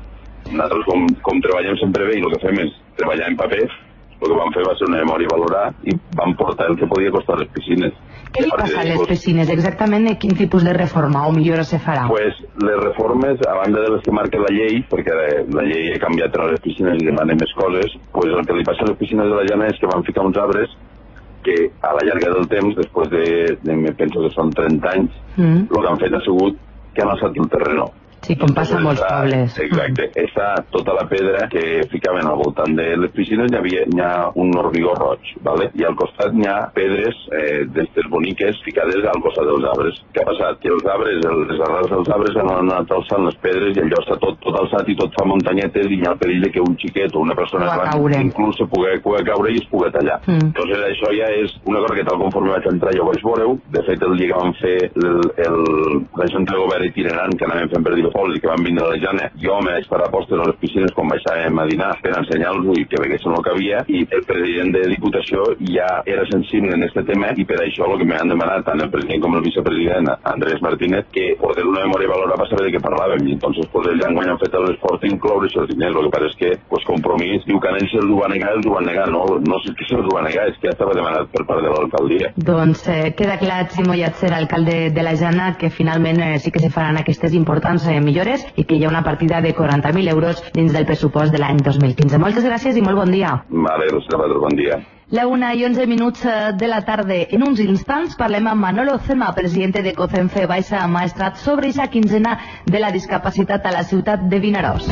nosaltres com, com treballem sempre bé i el que fem és treballar en paper, el que vam fer va ser una memòria valorar i vam portar el que podia costar les piscines. Què li passa a les piscines? Exactament quin tipus de reforma o millora se farà? Pues les reformes, a banda de les que marca la llei, perquè la llei ha canviat a les piscines i demana més coses, pues el que li passa a les piscines de la llana és que van ficar uns arbres que a la llarga del temps, després de, de me penso que són trenta anys, mm. el que han fet ha sigut que han alçat el terreno. Sí, com passa a molts pobles. Exacte. Mm. Està tota la pedra que ficaven al voltant de les piscines, hi havia hi ha un hormigó roig, ¿vale? I al costat hi ha pedres eh, d'estes boniques ficades al costat dels arbres. Què ha passat? Que els arbres, les arrels dels arbres han anat alçant les pedres i allò està tot, tot alçat i tot fa muntanyetes i hi ha el perill de que un xiquet o una persona gran inclús se pugui, pugui caure i es pugui tallar. Mm. Entonces això ja és una cosa que tal conforme vaig entrar jo vaig veure-ho. De fet, el dia que vam fer el, el, la Junta de Govern itinerant que anàvem fent per dir i que van vindre a la llana, jo me vaig parar postes a les piscines quan baixàvem a dinar per ensenyar-los i que veguessin el que havia, i el president de Diputació ja era sensible en este tema i per això el que m'han demanat tant el president com el vicepresident Andrés Martínez que poder una memòria valorada per saber de què parlàvem i entonces pues ells enguany han fet l'esforç d'incloure aquests diners. El que passa és que pues Compromís diu que a ells se'ls ho va negar, els ho va negar, no, no sé què se'ls ho va negar, és que ja estava demanat per part de l'alcaldia. Doncs eh, queda clar, Ximo Llàtzer, alcalde de la Llana, que finalment eh, sí que se faran aquestes importants eh, millores i que hi ha una partida de quaranta mil euros dins del pressupost de l'any dos mil quinze. Moltes gràcies i molt bon dia. Vale, gràcies, bon dia. La una i onze minuts de la tarda. En uns instants parlem amb Manolo Cema, presidente de COCENFE Baixa Maestrat, sobre aquesta quinzena de la discapacitat a la ciutat de Vinaròs.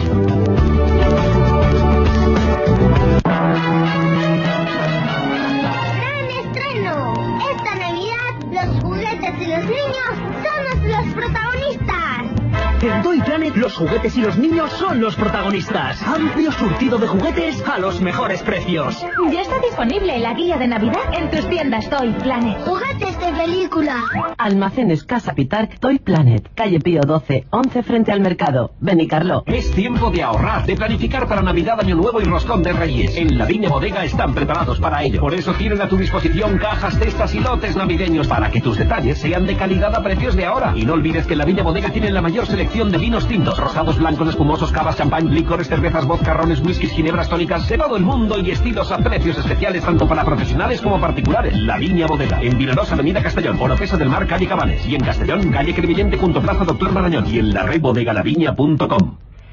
¡Gran estreno! Esta Navidad los juguetes y los niños somos los protagonistas. En Toy Planet los juguetes y los niños son los protagonistas. Amplio surtido de juguetes a los mejores precios. Ya está disponible la guía de Navidad en tus tiendas Toy Planet. Juguetes de película. Almacenes Casa Pitar, Toy Planet, calle Pío doce, once frente al mercado. Benicarló. Es tiempo de ahorrar, de planificar para Navidad, Año Nuevo y Roscón de Reyes. En la Viña Bodega están preparados para ello. Por eso tienen a tu disposición cajas, cestas y lotes navideños para que tus detalles sean de calidad a precios de ahora. Y no olvides que en la Viña Bodega tienen la mayor selección de vinos tintos, rosados, blancos, espumosos, cavas, champán, licores, cervezas, vodka, rones, whiskies, ginebras tónicas de todo el mundo y estilos a precios especiales tanto para profesionales como particulares. La Viña Bodega, en Vinaròs, Avenida Castellón, Oropesa del Mar, calle Cabanes, y en Castellón, calle Crevillente, junto Plaza Doctor Marañón, y en la red bodegalaviña punto com.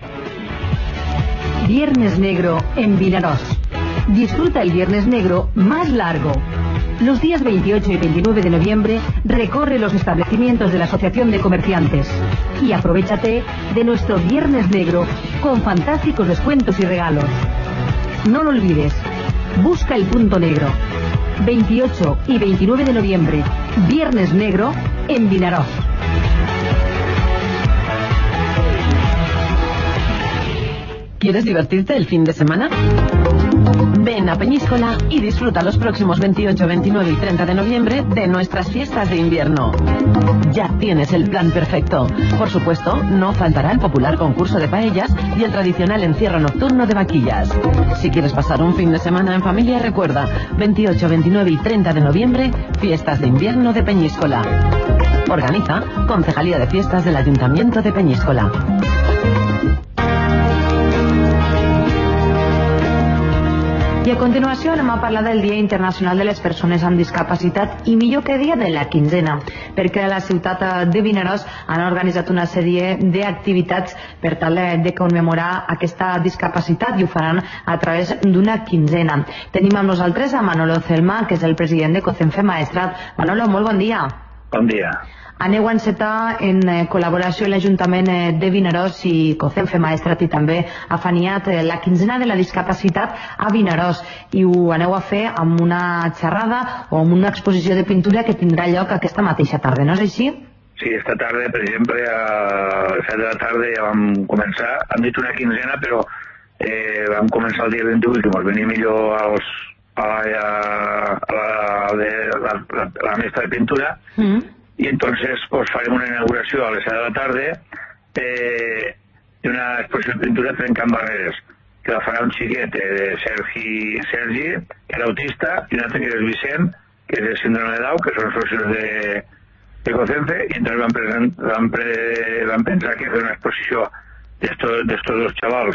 Viernes Negro en Vinaròs. Disfruta el Viernes Negro más largo. Los días veintiocho y veintinueve de noviembre recorre los establecimientos de la Asociación de Comerciantes y aprovéchate de nuestro Viernes Negro con fantásticos descuentos y regalos. No lo olvides, busca el punto negro. veintiocho y veintinueve de noviembre, Viernes Negro en Vinaròs. ¿Quieres divertirte el fin de semana? Ven a Peñíscola y disfruta los próximos veintiocho, veintinueve y treinta de noviembre de nuestras fiestas de invierno. Ya tienes el plan perfecto. Por supuesto, no faltará el popular concurso de paellas y el tradicional encierro nocturno de vaquillas. Si quieres pasar un fin de semana en familia, recuerda, veintiocho, veintinueve y treinta de noviembre, fiestas de invierno de Peñíscola. Organiza Concejalía de Fiestas del Ayuntamiento de Peñíscola. I a continuació anem a parlar del Dia Internacional de les Persones amb Discapacitat i millor que dia de la quinzena, perquè a la ciutat de Vinaròs han organitzat una sèrie d'activitats per tal de commemorar aquesta discapacitat i ho faran a través d'una quinzena. Tenim amb nosaltres a Manolo Cema, que és el president de COCENFE Maestrat. Manolo, molt bon dia. Bon dia. Aneu a encetar en col·laboració amb l'Ajuntament de Vinaròs i COCENFE Maestrat i també a Faniat la quinzena de la discapacitat a Vinaròs i ho aneu a fer amb una xerrada o amb una exposició de pintura que tindrà lloc aquesta mateixa tarda, no és així? Sí, esta tarda, per exemple, a les set de la tarda ja vam començar, hem dit una quinzena, però eh, vam començar el dia vint-i-vuit, que ens venia millor als, a, la, a, la, de, la, la, la mestra de pintura, mm. Y entonces pues farem una inauguració a les set de la tarda eh, d'una exposició de pintura trencant barreres, que la farà un xiquet de Sergi, Sergi, que era autista, i un altre que és Vicent, que és de síndrome de Down, que són socios de, de COCENFE, i entonces vam, present, vam, pre, vam pensar que fer una exposició d'estos dos xavals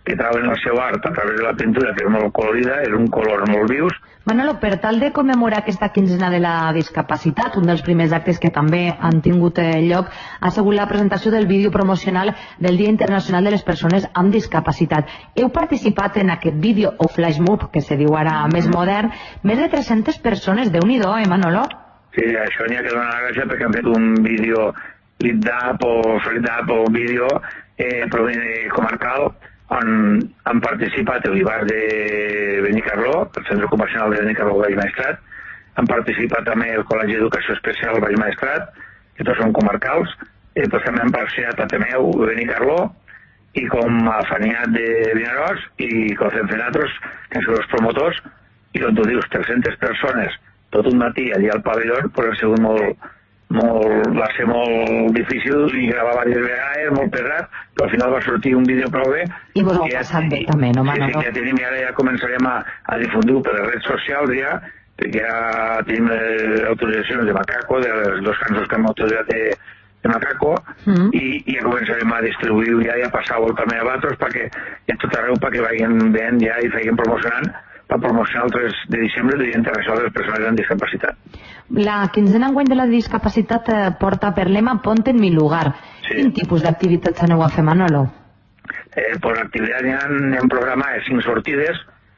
que trauen el seu art a través de la pintura, que és molt colorida, és un color molt vius. Manolo, per tal de commemorar aquesta quinzena de la discapacitat, un dels primers actes que també han tingut lloc ha sigut la presentació del vídeo promocional del Dia Internacional de les Persones amb Discapacitat. Heu participat en aquest vídeo, o flash mob, que se diu ara més modern, més de tres-centes persones, Déu-n'hi-do, eh, Manolo? Sí, això n'hi ha que donar la gràcia perquè han fet un vídeo lit-up o flit-up o un vídeo eh, comarcal on han participat el Ibar de Benicarló, el Centre Comercial de Benicarló Baix Maestrat, han participat també el Col·legi d'Educació Especial Baix Maestrat, que tots són comarcals, i doncs també han participat a Temeu, Benicarló, i com a Faniat de Vinaròs i com a Fenfenatros, que són els promotors, i com tu dius, tres-centes persones, tot un matí allà al pavelló, però ha sigut molt, molt, va ser molt difícil i gravar diverses vegades, molt pesat, però al final va sortir un vídeo prou bé. I vos ho heu passat bé també, no, Manolo? Sí, sí, ja tenim, i ara ja començarem a, a difundir per les redes socials ja, perquè ja tenim eh, autoritzacions de Macaco, de les dos cançons que hem autoritzat de, de Macaco, mm. i, i ja començarem a distribuir ja i a passar a volta també a altres perquè ja tot arreu perquè vagin veient ja i vagin promocionant per promocionar el tres de desembre, el Dia Internacional de les Persones amb Discapacitat. La quinzena enguany de la discapacitat eh, porta per lema Ponte en mi lugar. Sí. Quin tipus d'activitats aneu a fer, Manolo? Eh, pues l'activitat ja hem programat cinc sortides,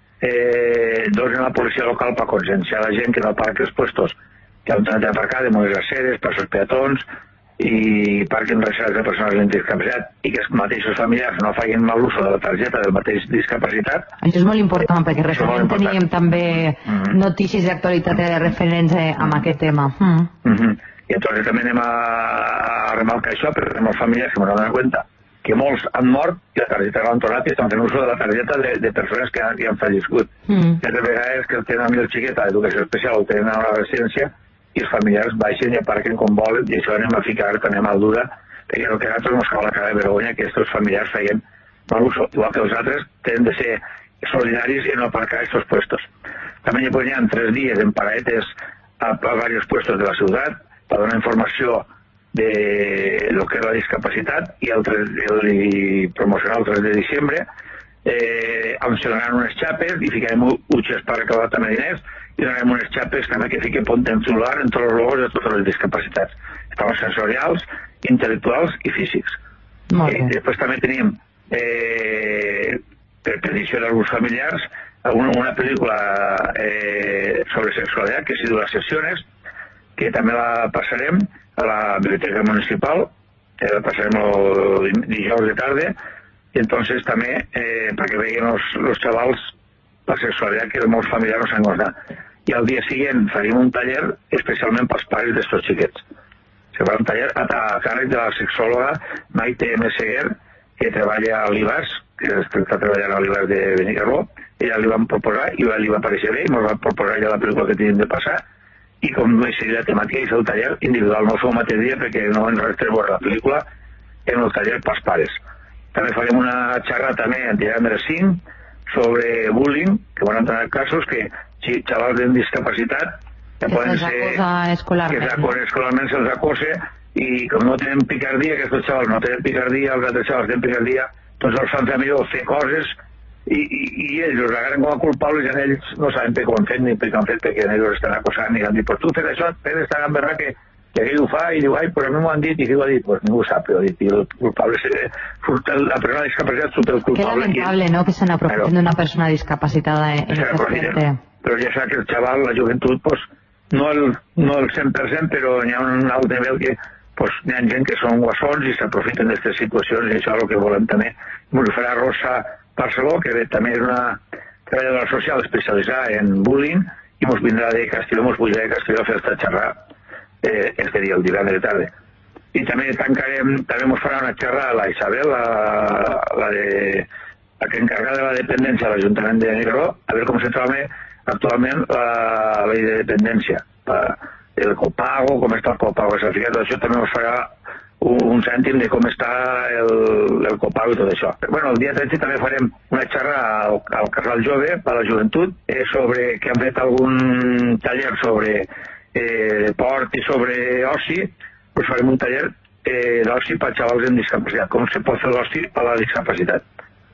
eh, dos en la policia local per conscienciar la gent que no parqui els puestos que han tenat d'aparcar, de mones aceres, passos peatons i parquin reserves de persones amb discapacitat i que els mateixos familiars no facin mal ús de la targeta del mateix discapacitat. Això és molt important perquè recentment teníem també mm-hmm. notícies d'actualitat de referents amb aquest tema. Mm. Mm-hmm. I entonces també anem a, a remarcar això perquè molts familiars que m'ho donen compte que molts han mort i la targeta l'han tornat i estan fent ús de la targeta de, de persones que han, que han falliscut. Mm. I de vegades que el tenen a mi el xiquet a l'educació especial el tenen a una residència i els familiars baixen i aparquen com volen i això anem a ficar també mal dura perquè el que nosaltres ens cau la cara de vergonya que aquests familiars feien mal ús, igual que els altres tenen de ser solidaris i no aparcar aquests puestos. També hi ha tres dies en paradetes a, a diversos puestos de la ciutat per donar informació de lo que és la discapacitat i el, el, el promocionar el tres de desembre eh, on se donaran unes xapes i ficarem utxes per recaudar també diners i donarem unes xapes també que fiquen Ponte en celular en tots els logos de totes les discapacitats. Estan sensorials, intel·lectuals i físics. Eh, després també tenim, eh, per petició d'alguns familiars, una, una pel·lícula eh, sobre sexualitat que s'hi diu Les Sesiones, que també la passarem a la Biblioteca Municipal, que la passarem el dijous de tarda, i entonces també eh, perquè veien els, els xavals la sexualitat que molts familiars no s'han gostat. I al dia següent faríem un taller especialment pels pares d'estos xiquets. Se farà un taller a, a càrrec de la sexòloga Maite M. Seguer, que treballa a l'I B A S, que està treballant a l'I B A S de Benicarló. Ella li van proposar, i li va aparèixer bé, i ens va proposar ja la pel·lícula que tenim de passar, i com no hi seria la temàtica, i fer el taller individual, no el feu el mateix dia, perquè no ens resta veure la pel·lícula en el taller pels pares. També farem una xerrada també en divendres cinc sobre bullying, que van entrar casos que xavals amb discapacitat que poden ser escolarment. que escolarment se'ls acose i com no tenen picardia, aquests xavals no tenen picardia, els altres xavals tenen picardia, doncs els fan fer millor fer coses i, i, i ells els agarren com a culpables i ells no saben per què ho han fet ni per què ho han fet perquè ells estan acosant i han dit, però tu fes això, fes tan enverrat que que aquell ho fa i diu, ai, però a mi m'ho han dit, i qui ho ha dit? Pues ningú ho sap, però dit, i el culpable seria, la persona discapacitat surt el culpable. Que lamentable, no?, que se n'aprofiten d'una persona discapacitada en aquest aspecte. Però ja sap que el xaval, la joventut, pues, no el, no el cent per cent, però hi ha un alt nivell que pues, hi ha gent que són guassons i s'aprofiten d'aquestes situacions i això és el que volem també. Ens ho farà Rosa Barceló, que també és una treballadora social especialitzada en bullying i ens vindrà de Castelló, ens pujarà de Castelló a fer esta xerrada eh, este dia, el divendres de tarda. I també tancarem, també ens farà una xerrada la Isabel, la, la, de, la que encarrega de la dependència a l'Ajuntament de Benicarló, a veure com se troba actualment la llei de dependència, el copago, com està el copago, això també ens farà un, un cèntim de com està el, el copago i tot això. Bueno, el dia tretze també farem una xerrada al, al Casal Jove, a la joventut, eh, sobre que han fet algun taller sobre eh, port i sobre oci, doncs farem un taller eh, d'oci per xavals amb discapacitat, com se pot fer l'oci a la discapacitat.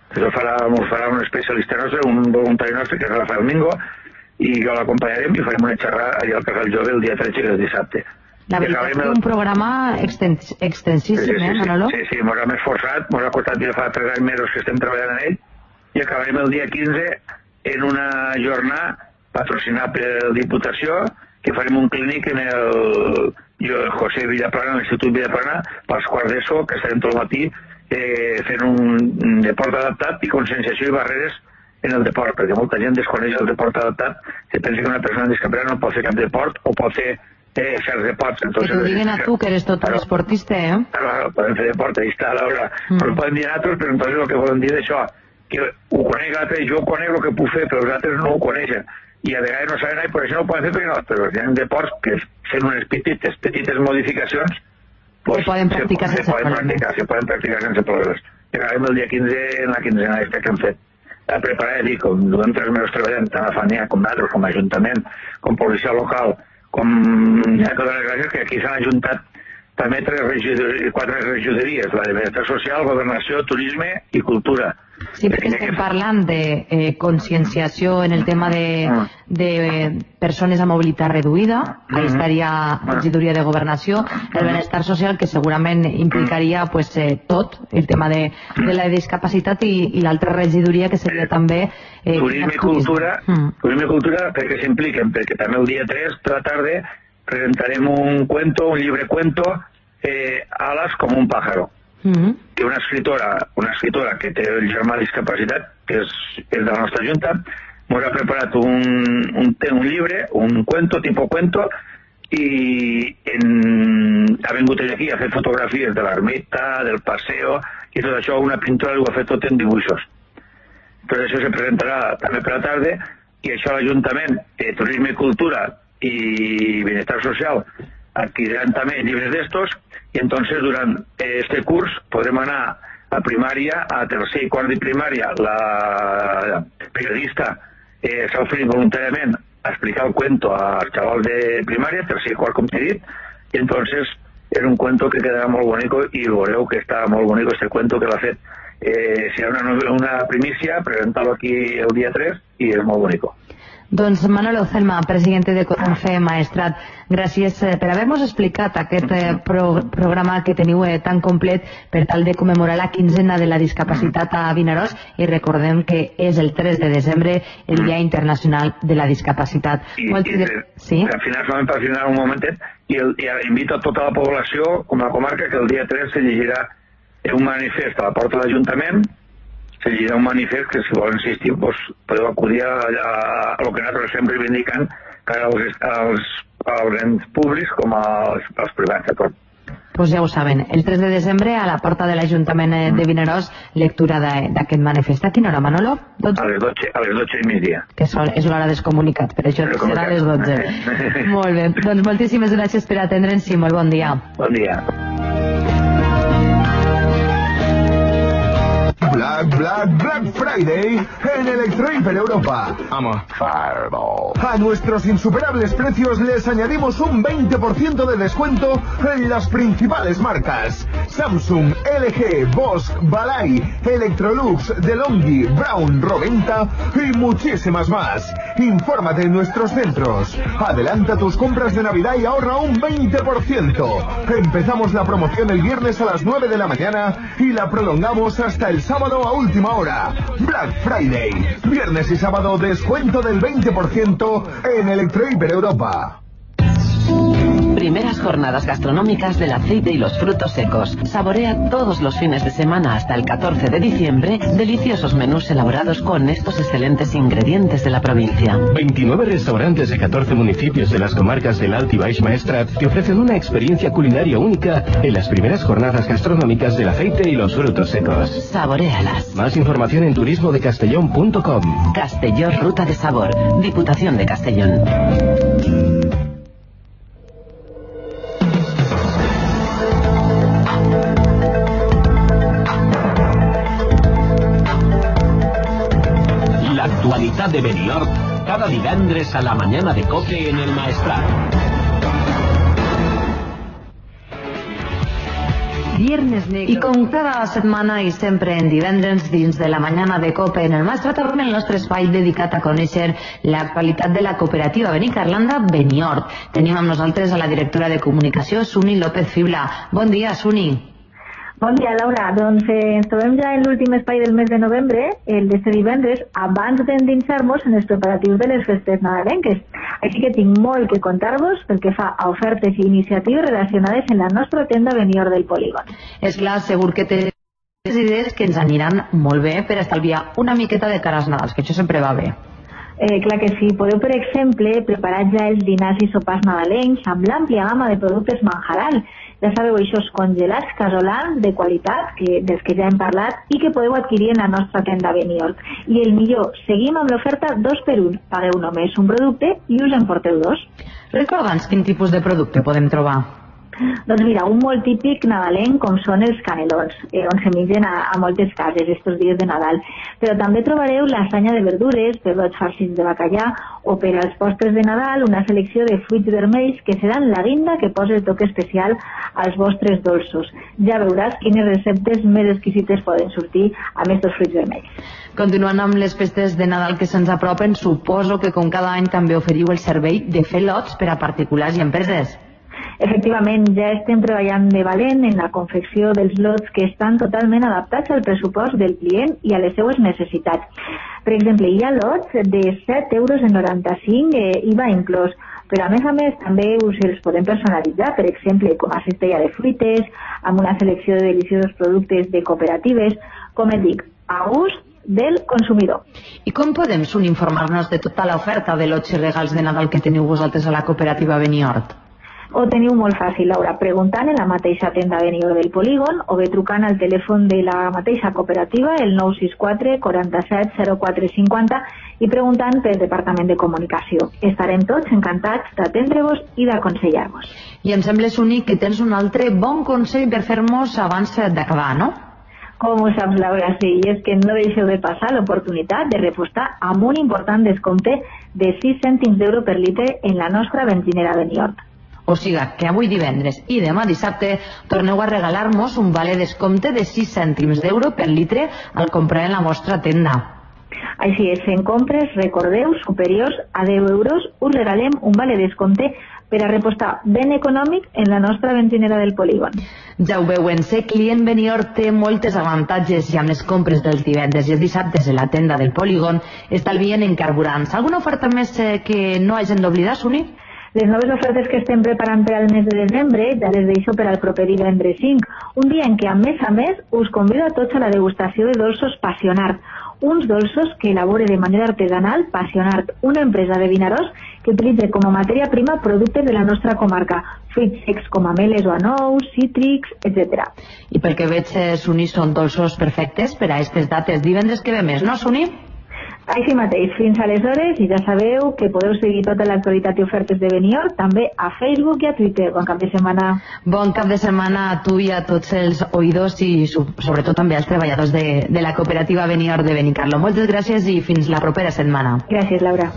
Això farà, ens farà un especialista nostre, un voluntari nostre, que és Rafael Mingo, i que l'acompanyarem i farem una xerrada allà al Casal Jove el dia tretze, que és dissabte. La veritat és que un programa extens, extensíssim, sí, sí, sí, eh, Manolo? Sí, sí, ens hem esforçat, ens ha costat ja fa tres anys mesos que estem treballant en ell, i acabarem el dia quinze en una jornada patrocinada per Diputació, que farem un clínic en el jo, José Villaplana, l'Institut Villaplana, pels quarts d'ESO, que estarem tot el matí eh, fent un deport adaptat i conscienciació i barreres en el deport, perquè molta gent desconeix el deport adaptat, se pensa que una persona amb discapacitat no pot fer cap deport o pot fer eh, certs deports. Entonces, que t'ho diguen a tu, que eres tot un esportista, eh? Claro, poden fer deport, ahí està, Laura. Mm. Però poden dir a altres, però entonces el que volen dir d'això, que ho coneix l'altre, jo conec el que puc fer, però els altres no ho coneixen. I a vegades no saben, ai, per això no ho poden fer, perquè no, però hi ha deports que fent unes petites, petites modificacions, pues, se poden practicar se, sense se poden problemes. Practicar, se poden practicar sense problemes. I acabem el dia quinze en la quinzena aquesta que hem fet. A preparar, i com duem tres mesos treballant, tant a Fania com d'altres, com a Ajuntament, com policia local, com ja que dones gràcies, que aquí s'han ajuntat també tres regidories, quatre regidories, la de Benestar Social, Governació, Turisme i Cultura. Sí, perquè estem parlant de eh, conscienciació en el tema de, de persones amb mobilitat reduïda, ahí estaria la regidoria de Governació, el Benestar Social, que segurament implicaria pues, eh, tot, el tema de, de la discapacitat, i, i l'altra regidoria que seria també eh, Turisme i Cultura, mm. Turisme i Cultura perquè s'impliquen, perquè també el dia tres de la tarda presentarem un cuento, un llibre cuento, eh, Alas com un pájaro. Mm-hmm. Que una escritora, una escritora que té el germà de discapacitat, que és, és de la nostra junta, ens ha preparat un, un, un llibre, un cuento, tipus cuento, i en, ha vingut ell aquí a fer fotografies de l'ermita, del paseo, i tot això, una pintura ho ha fet tot en dibuixos. Tot això se presentarà també per la tarda, i això l'Ajuntament, eh, Turisme i Cultura i Benestar Social adquiriran també llibres d'estos, i entonces durant este curs podrem anar a primària, a tercer i quart de primària. La periodista eh, s'ha oferit voluntàriament a explicar el cuento als xavals de primària, tercer i quart, com t'he dit, i entonces és un cuento que quedarà molt bonico, i veureu que està molt bonico este cuento que l'ha fet. Eh, serà una, una primícia, presentar-lo aquí el dia tres, i és molt bonico. Doncs Manolo Celma, presidente de CONFE Maestrat, gràcies per haver-nos explicat aquest eh, pro programa que teniu eh, tan complet per tal de commemorar la quinzena de la discapacitat a Vinaròs, i recordem que és el tres de desembre, el Dia Internacional de la Discapacitat. I, i de, sí? Al final, solament per final un momentet, i, el, i invito a tota la població, com a comarca, que el dia tres se llegirà un manifest a la porta de l'Ajuntament, se llegirà un manifest que, si volen insistir, doncs, podeu acudir a, a, a lo que nosaltres estem reivindicant, tant als, als, als ens públics com als, als privats, a tot. Pues ja ho saben, el tres de desembre a la porta de l'Ajuntament de Vinaròs, lectura d'aquest manifest. A quina hora, Manolo? dotze? A les dotze, a les dotze i migdia. Que són, és l'hora dels comunicats, per això serà a les dotze. Molt bé, doncs moltíssimes gràcies per atendre'ns i molt bon dia. Bon dia. Black, Black, Black Friday en Electrohiper Europa. Vamos. Fireball. A nuestros insuperables precios les añadimos un veinte por ciento de descuento en las principales marcas: Samsung, L G, Bosch, Balay, Electrolux, DeLonghi, Braun, Roventa y muchísimas más. Infórmate en nuestros centros. Adelanta tus compras de Navidad y ahorra un veinte por ciento. Empezamos la promoción el viernes a las nueve de la mañana y la prolongamos hasta el sábado a última hora. Black Friday. Viernes y sábado descuento del veinte por ciento en Electrohiper Europa. Primeras jornadas gastronómicas del aceite y los frutos secos. Saborea todos los fines de semana hasta el catorce de diciembre deliciosos menús elaborados con estos excelentes ingredientes de la provincia. veintinueve restaurantes de catorce municipios de las comarcas del Alt y Baix Maestrat te ofrecen una experiencia culinaria única en las primeras jornadas gastronómicas del aceite y los frutos secos. Saboréalas. Más información en turismo de castellón punto com. Castelló Ruta de Sabor, Diputación de Castellón. L'actualitat de Benidorm cada divendres a la mañana de COPE en el Maestrat. Viernes Negro. I com cada setmana i sempre en divendres dins de la mañana de COPE en el Maestrat, tornem el nostre espai dedicat a conèixer l'actualitat de la cooperativa Benicarlanda Beniort. Tenim amb nosaltres a la directora de comunicació, Suni López Fibla. Bon dia, Suni. Bon dia, Laura. Doncs eh, ens trobem ja en l'últim espai del mes de novembre, el d'este divendres, abans d'endinsar-nos en els preparatius de les festes nadalenques. Així que tinc molt que contar-vos pel que fa a ofertes i iniciatives relacionades en la nostra tenda Beniort del Polígon. És clar, segur que té idees que ens aniran molt bé per estalviar una miqueta de cares Nadals, que això sempre va bé. Eh, clar que sí. Podeu, per exemple, preparar ja els dinars i sopars nadalencs amb l'àmplia gamma de productes Manjaral. Ja sabeu, aquests congelats casolans de qualitat, que, dels que ja hem parlat, i que podeu adquirir en la nostra tenda Beniort. I el millor, seguim amb l'oferta dos per un. Pagueu només un producte i us en porteu dos. Recorda'ns quin tipus de producte podem trobar. Doncs mira, un molt típic nadalenc com són els canelons, eh, on se mengen a, a moltes cases estos dies de Nadal. Però també trobareu lasanya de verdures, pebrots farcits de bacallà, o per als postres de Nadal una selecció de fruits vermells que seran la guinda que posa el toc especial als vostres dolços. Ja veuràs quines receptes més exquisites poden sortir amb estos fruits vermells. Continuant amb les festes de Nadal que se'ns apropen, suposo que com cada any també oferiu el servei de fer lots per a particulars i empreses. Efectivament, ja estem treballant de valent en la confecció dels lots que estan totalment adaptats al pressupost del client i a les seues necessitats. Per exemple, hi ha lots de set euros en noranta-cinc, eh, I V A inclòs, però a més a més també us els podem personalitzar, per exemple, com a cistella de fruites, amb una selecció de deliciosos productes de cooperatives, com et dic, a gust del consumidor. I com podem informar-nos de tota l'oferta de lots i regals de Nadal que teniu vosaltres a la cooperativa Beniort? Ho teniu molt fàcil, Laura, preguntant en la mateixa tenda Beniort del Polígon o bé trucant al telèfon de la mateixa cooperativa, el nou sis quatre, quaranta-set, zero quatre cinquanta, i preguntant pel Departament de Comunicació. Estarem tots encantats d'atendre-vos i d'aconsellar-vos. I em sembla, Suni, que tens un altre bon consell per fer-nos abans d'acabar, no? Com ho saps, Laura? Sí, i és que no deixeu de passar l'oportunitat de repostar amb un important descompte de sis cèntims d'euro per litre en la nostra benzinera Beniort. O sigui que avui divendres i demà dissabte torneu a regalar-nos un vale descompte de sis cèntims d'euro per litre al comprar en la vostra tenda. Així és, en compres, recordeu, superiors a deu euros, us regalem un vale descompte per a repostar ben econòmic en la nostra benzinera del Polígon. Ja ho veuen, ser client Beniort té moltes avantatges i amb les compres dels divendres i els dissabtes en la tenda del Polígon estalvien en carburants. Alguna oferta més que no hagin d'oblidar, Suni? Les noves ofertes que estem preparant per al mes de desembre ja les deixo per al proper divendres cinc, un dia en què, a més a més, us convido a tots a la degustació de dolços Passionart, uns dolços que elabora de manera artesanal Passionart, una empresa de Vinaròs que utilitza com a matèria prima productes de la nostra comarca, fruits secs com ameles o anous, cítrics, etcètera. I pel que veig, Suni, són dolços perfectes per a aquestes dates. Divendres que ve més, no, Suni? Així mateix, fins aleshores, i ja sabeu que podeu seguir tota l'actualitat i ofertes de Beniort també a Facebook i a Twitter. Bon cap de setmana. Bon cap de setmana a tu i a tots els oïdors i sobretot també als treballadors de, de la cooperativa Beniort de Benicarlo. Moltes gràcies i fins la propera setmana. Gràcies, Laura.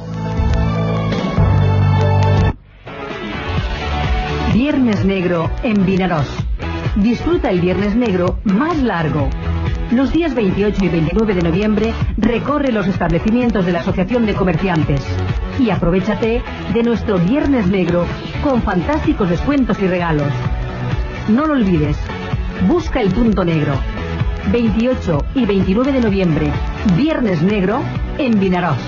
Viernes Negro en Vinaròs. Disfruta el Viernes Negro más largo. Los días veintiocho y veintinueve de noviembre recorre los establecimientos de la Asociación de Comerciantes y aprovéchate de nuestro Viernes Negro con fantásticos descuentos y regalos. No lo olvides, busca el punto negro. veintiocho y veintinueve de noviembre, Viernes Negro en Vinaròs.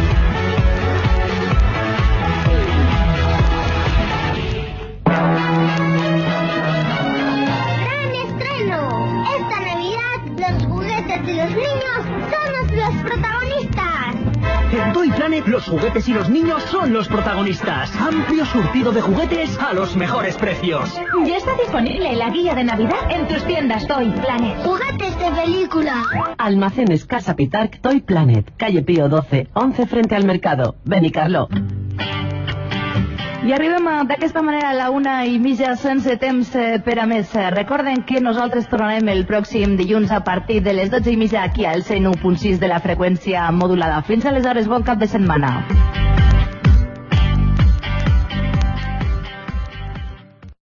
Y los niños somos los protagonistas. En Toy Planet, los juguetes y los niños son los protagonistas. Amplio surtido de juguetes a los mejores precios. Ya está disponible la guía de Navidad en tus tiendas Toy Planet. Juguetes de película. Almacenes Casa Pitarc Toy Planet, calle Pío doce, once frente al mercado. Benicarló. I arribem d'aquesta manera a la una i mitja sense temps per a més. Recorden que nosaltres tornarem el pròxim dilluns a partir de les dotze i mitja aquí al cent u punt sis de la freqüència modulada. Fins aleshores, bon cap de setmana.